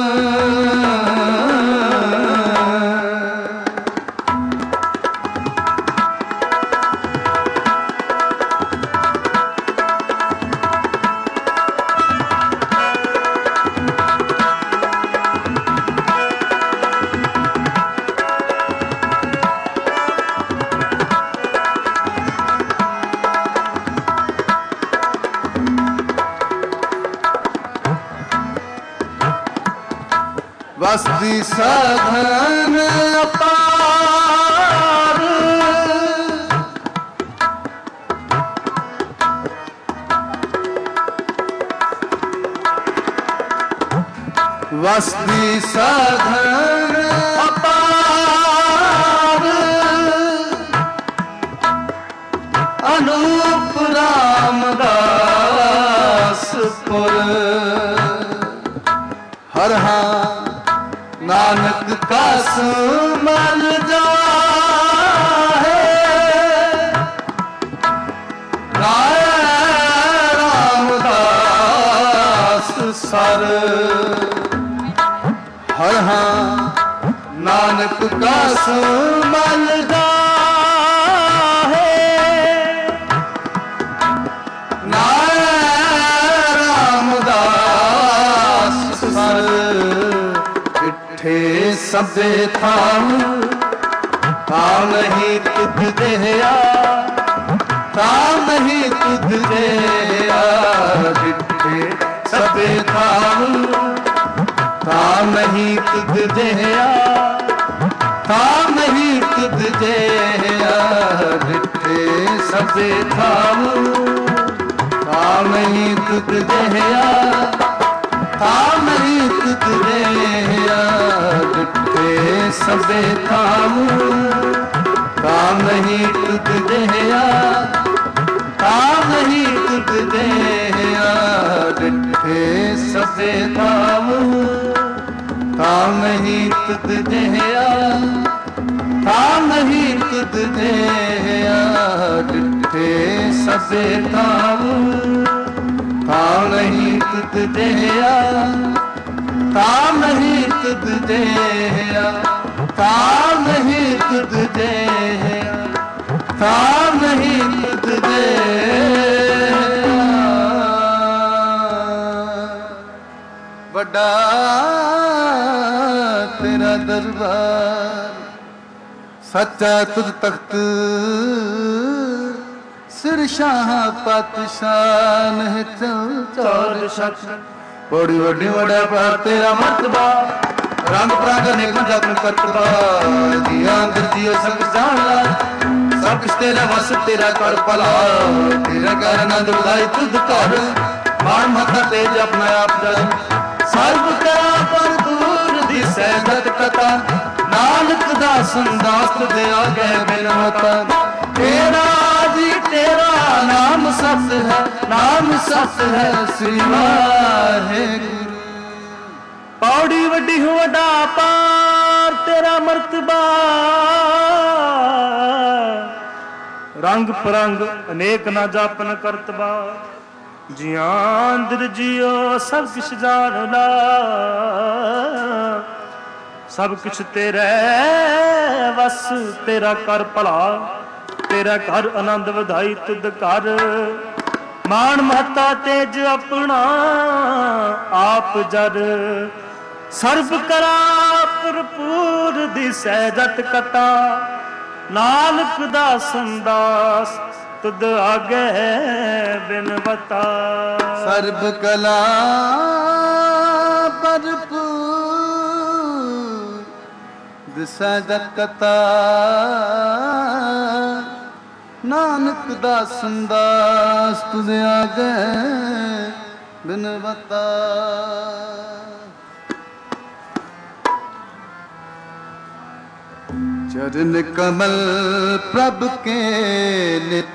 वस्ती साधन अपार, वस्ती साधन अपार। अनूप रामदासपुर, हर हाँ नानक का सुमन जाहे, हर हर हाँ नानक का मन गाहे रामदास सर इठे सबे थाम थाम नहीं तुझ देया थाम नहीं तुझ देया इठे सबे थाम थाम नहीं तुझ देया थाम नहीं तुझ देया इठे सबे थाम थाम नहीं तुझ देया थाम नहीं तुझ देया इठे सबे थाम थाम नहीं तुझ देया थाम नहीं तुझ देया इठे सबे थाम थाम नहीं तुझ देया थाम नहीं तुझ देया इठे सबे थाम थाम नहीं तुझ देया थाम नहीं तुझ देया थाम नहीं तुझ देया थाम नहीं तुझ देया बड़ा तेरा दरबार सच्चा तुझ तख्त सिर शाह पातशाह है चौर शख्स बड़ी वड्डी वड़ा पार तेरा मर्तबा रंग प्राग ने पंजा में करतबा जिया अंदर जियो सब जान ला सब कुछ तेरा वस तेरा कर पला तेरा करना दुलाई तुझ कर मान मथा तेज अपना आप जल सर्व करा पर दूर दी सैदत कथा नानक दा संदास दे आगे बिनवता तेरा जी तेरा नाम सत है नाम सत है श्री वाहेगुरु पौड़ी वड्डी हो वड्डा पार तेरा मर्तबा रंग परंग अनेक ना जापन करतबा जिया अंदर जियो सब किछ जान ला सब कुछ तेरे वस तेरा कर भला तेरा घर आनंद वधाई तुद कर मान महता तेज अपना आप जर सर्व करा भरपूर दिसै जत कथा नानक दा संदास तुद आगे बिनवता सर्व कला भरपूर दिसै जत कथा नानक दा संदास तुद आगे बिनवता चरण कमल प्रभ के नित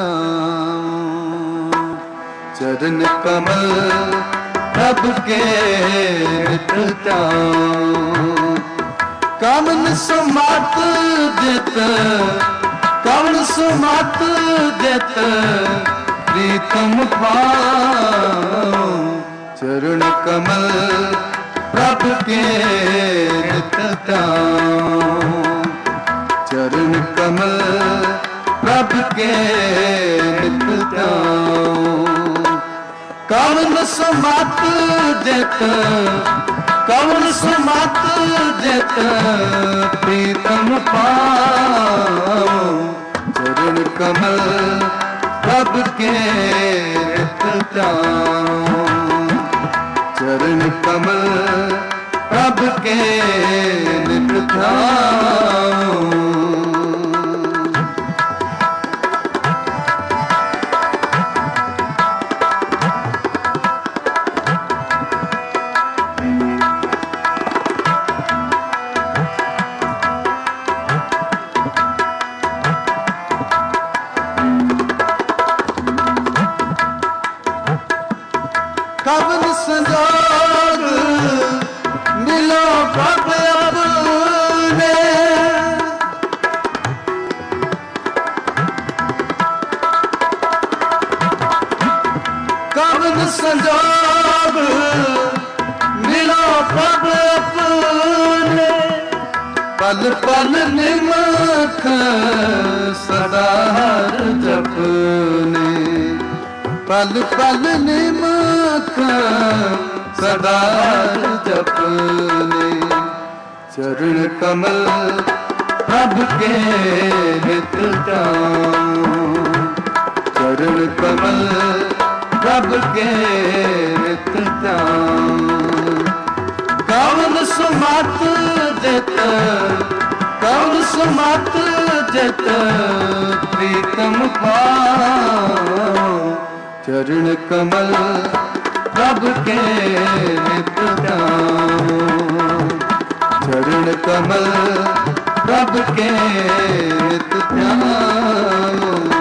ध्यान चरण कमल प्रभ के नित ध्यान कमन सुमत दित कमन सुमत दित प्रीतम पाओ चरण कमल प्रभ के नित ध्यान चरण कमल प्रभ के नित ध्यान कवन सुमत दित कवन सुमत दित प्रीतम पाओ चरण कमल प्रभ के नित ध्यान चरण कमल प्रभ के नित ध्यान कवन संजोग मिलो प्रभ अपने कवन संजोग ਪ੍ਰਭ ਆਪਣੇ ਪਲ ਪਲ ਨਿਮਖ ਸਦਾ ਹਰ ਜਪਨੇ ਪਲ ਪਲ ਨਿਮਖ ਸਦਾ ਹਰ ਜਪਨੇ ਚਰਨ ਕਮਲ ਪ੍ਰਭ ਕੇ ਨਿਤ ਧਿਆਨ ਚਰਨ ਕਮਲ ਪ੍ਰਭ ਕੇ ਨਿਤ ਧਿਆਨ ਕਵਨ ਸੁਮਤ ਜਿਤ ਕਵਨ ਸੁਮਤ ਜਿਤ ਪ੍ਰੀਤਮ ਪਾਉ ਚਰਨ ਕਮਲ ਪ੍ਰਭ ਕੇ ਨਿਤ ਧਿਆਨ ਚਰਨ ਕਮਲ ਪ੍ਰਭ ਕੇ ਨਿਤ ਧਿਆਨ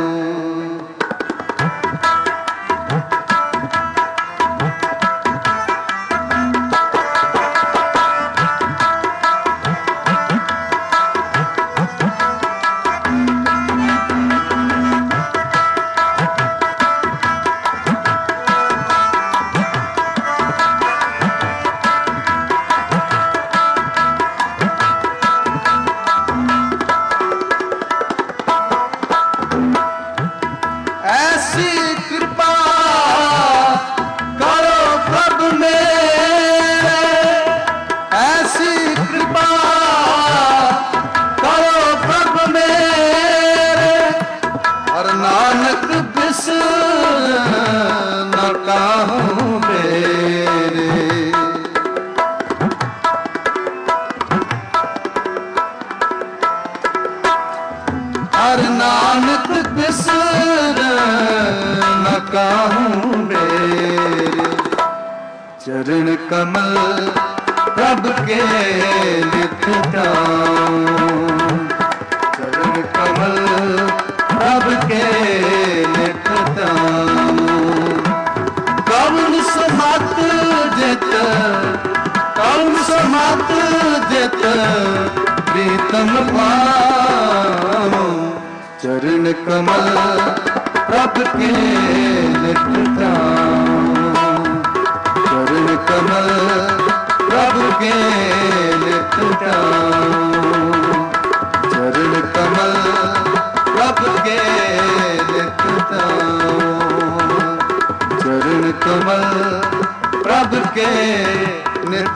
ਹਰ ਨਾਨਕ ਬਿਸਰ ਨ ਕਾਹੂੰ ਮੇਰੇ ਚਰਨ ਕਮਲ ਪ੍ਰਭ ਕੇ ਨਿਤ ਧਿਆਨ ਚਰਨ ਕਮਲ ਪ੍ਰਭ ਕੇ ਨਿਤ ਧਿਆਨ ਕਵਨ ਸਮਤ ਜਿਤ ਕਵਨ ਸਮਤ ਜਿਤ ਪ੍ਰੀਤਮ ਪਾਉ ਚਰਨ ਕਮਲ ਪ੍ਰਭ ਕੇ ਨਿਤ ਧਿਆਨ ਚਰਨ ਕਮਲ ਪ੍ਰਭ ਕੇ ਨਿਤ ਧਿਆਨ ਚਰਨ ਕਮਲ ਪ੍ਰਭ ਕੇ ਨਿਤ ਧਿਆਨ ਚਰਨ ਕਮਲ ਪ੍ਰਭ ਕੇ ਨਿਤ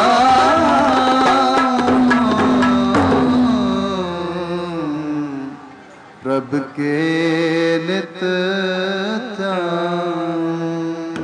ਧਿਆਨ ਪ੍ਰਭ ਕੇ ਨਿਤ ਧਿਆਨ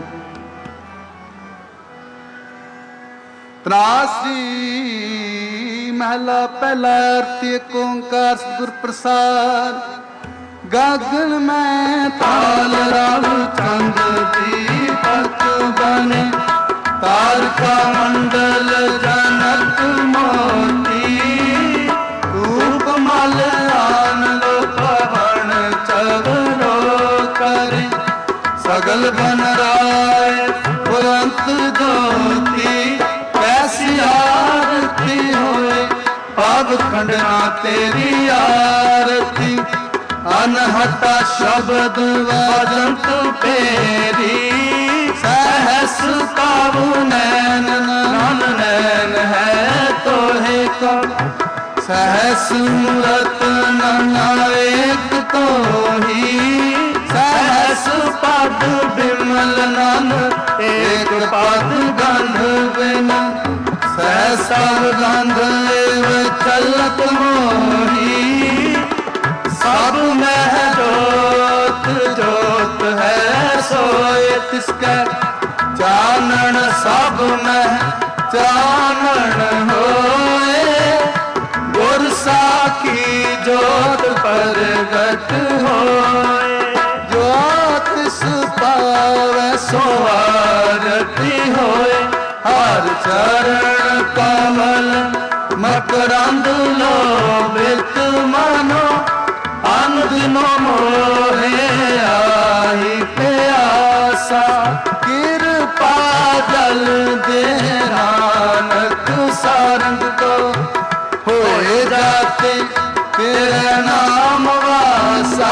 ਤਰਾਸੀ ਮਹਲਾ ਪਹਿਲਾ ਅਰਥ ਏਕ ਓੰਕਾਰ ਸਤਿਗੁਰ ਪ੍ਰਸਾਦ ਗਗਨ ਮੈਂ ਤਾਲ ਰਾਵ ਚੰਦ ਦੀਪਕ ਬਨੇ ਤਾਰਕਾ ਮੰਡਲ ਜਨਕ ਮੋਤੀ ਧੂਪ ਮਲ ਆਨ ਲੋ ਪਵਨ ਚਵਰੋ ਕਰੇ ਸਗਲ ਬਨ ਰਾਏ ਪੁਰੰਤ ਜੋਤੀ ਕੈਸੀ ਆਰਤੀ ਹੋਏ ਪਾਵ ਖੰਡਨਾ ਤੇਰੀ ਆਰਤੀ ਅਨਹਤਾ ਸ਼ਬਦ ਵਜੰਤ ਪੇਰੀ सहस पावु नैन नान नैन है तोहे को सहस मूरत नायक तो ही सहस पद बिमल नान एक पद गंध बिन सहस गंध चलत मोही सब मह जोत जोत है सोए तिसका चानन सब में चानन होए गुर साखी जोत प्रगट होए जोत पावे सो आरती होए हर चरण कमल मकरंद लोभित मनो अनदिनो मोहे आई प्यासा कृपा जल दे नानक सारंग को होए जाते तेरे नाम वासा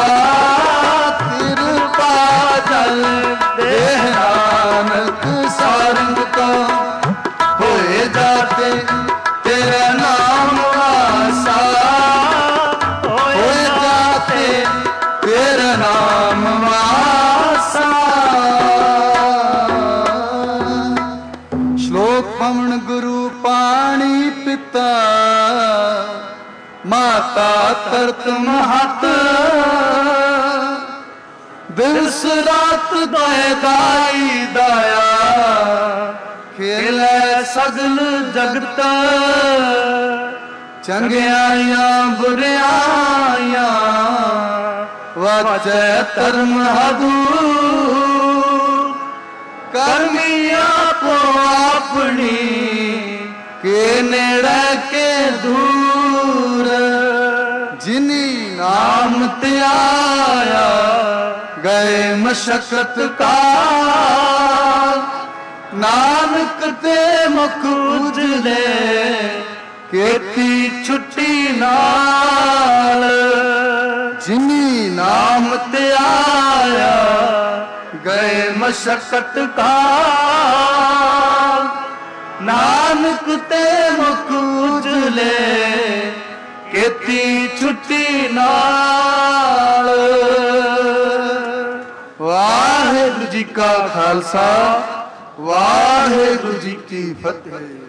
कृपा जल दे नानक सारंग को होए ਕਰਤ ਮਹਤ ਦਿਵਸ ਰਾਤ ਦੋਇ ਦਾਈ ਦਾਇਆ ਖੇਲੇ ਸਗਲ ਜਗਤ ਚੰਗਿਆਈਆਂ ਬੁਰਿਆਈਆਂ ਵਾਚੈ ਧਰਮ ਹਦੂਰ ਕਰਮੀ ਆਪੋ ਆਪਣੀ ਕੇ ਨੇੜੇ ਕੇ ਦੂਰ ਜਿਨੀ ਨਾਮ ਧਿਆਇਆ ਗਏ ਮਸ਼ਕਤ ਕਾਲ ਨਾਨਕ ਤੇ ਮੁਖ ਉਜਲੇ ਕੀਤੀ ਛੁੱਟੀ ਨਾਲ ਜਿਨੀ ਨਾਮ ਧਿਆਇਆ ਗਏ ਮਸ਼ਕਤ ਕਾਲ ਨਾਨਕ ਤੇ ਮੁਖ ਉਜਲੇ ਕੀਤੀ ਛੁੱਟੀ ਨਾਲ। ਵਾਹਿਗੁਰੂ ਜੀ ਕਾ ਖਾਲਸਾ ਵਾਹਿਗੁਰੂ ਜੀ ਕੀ ਫਤਿਹ।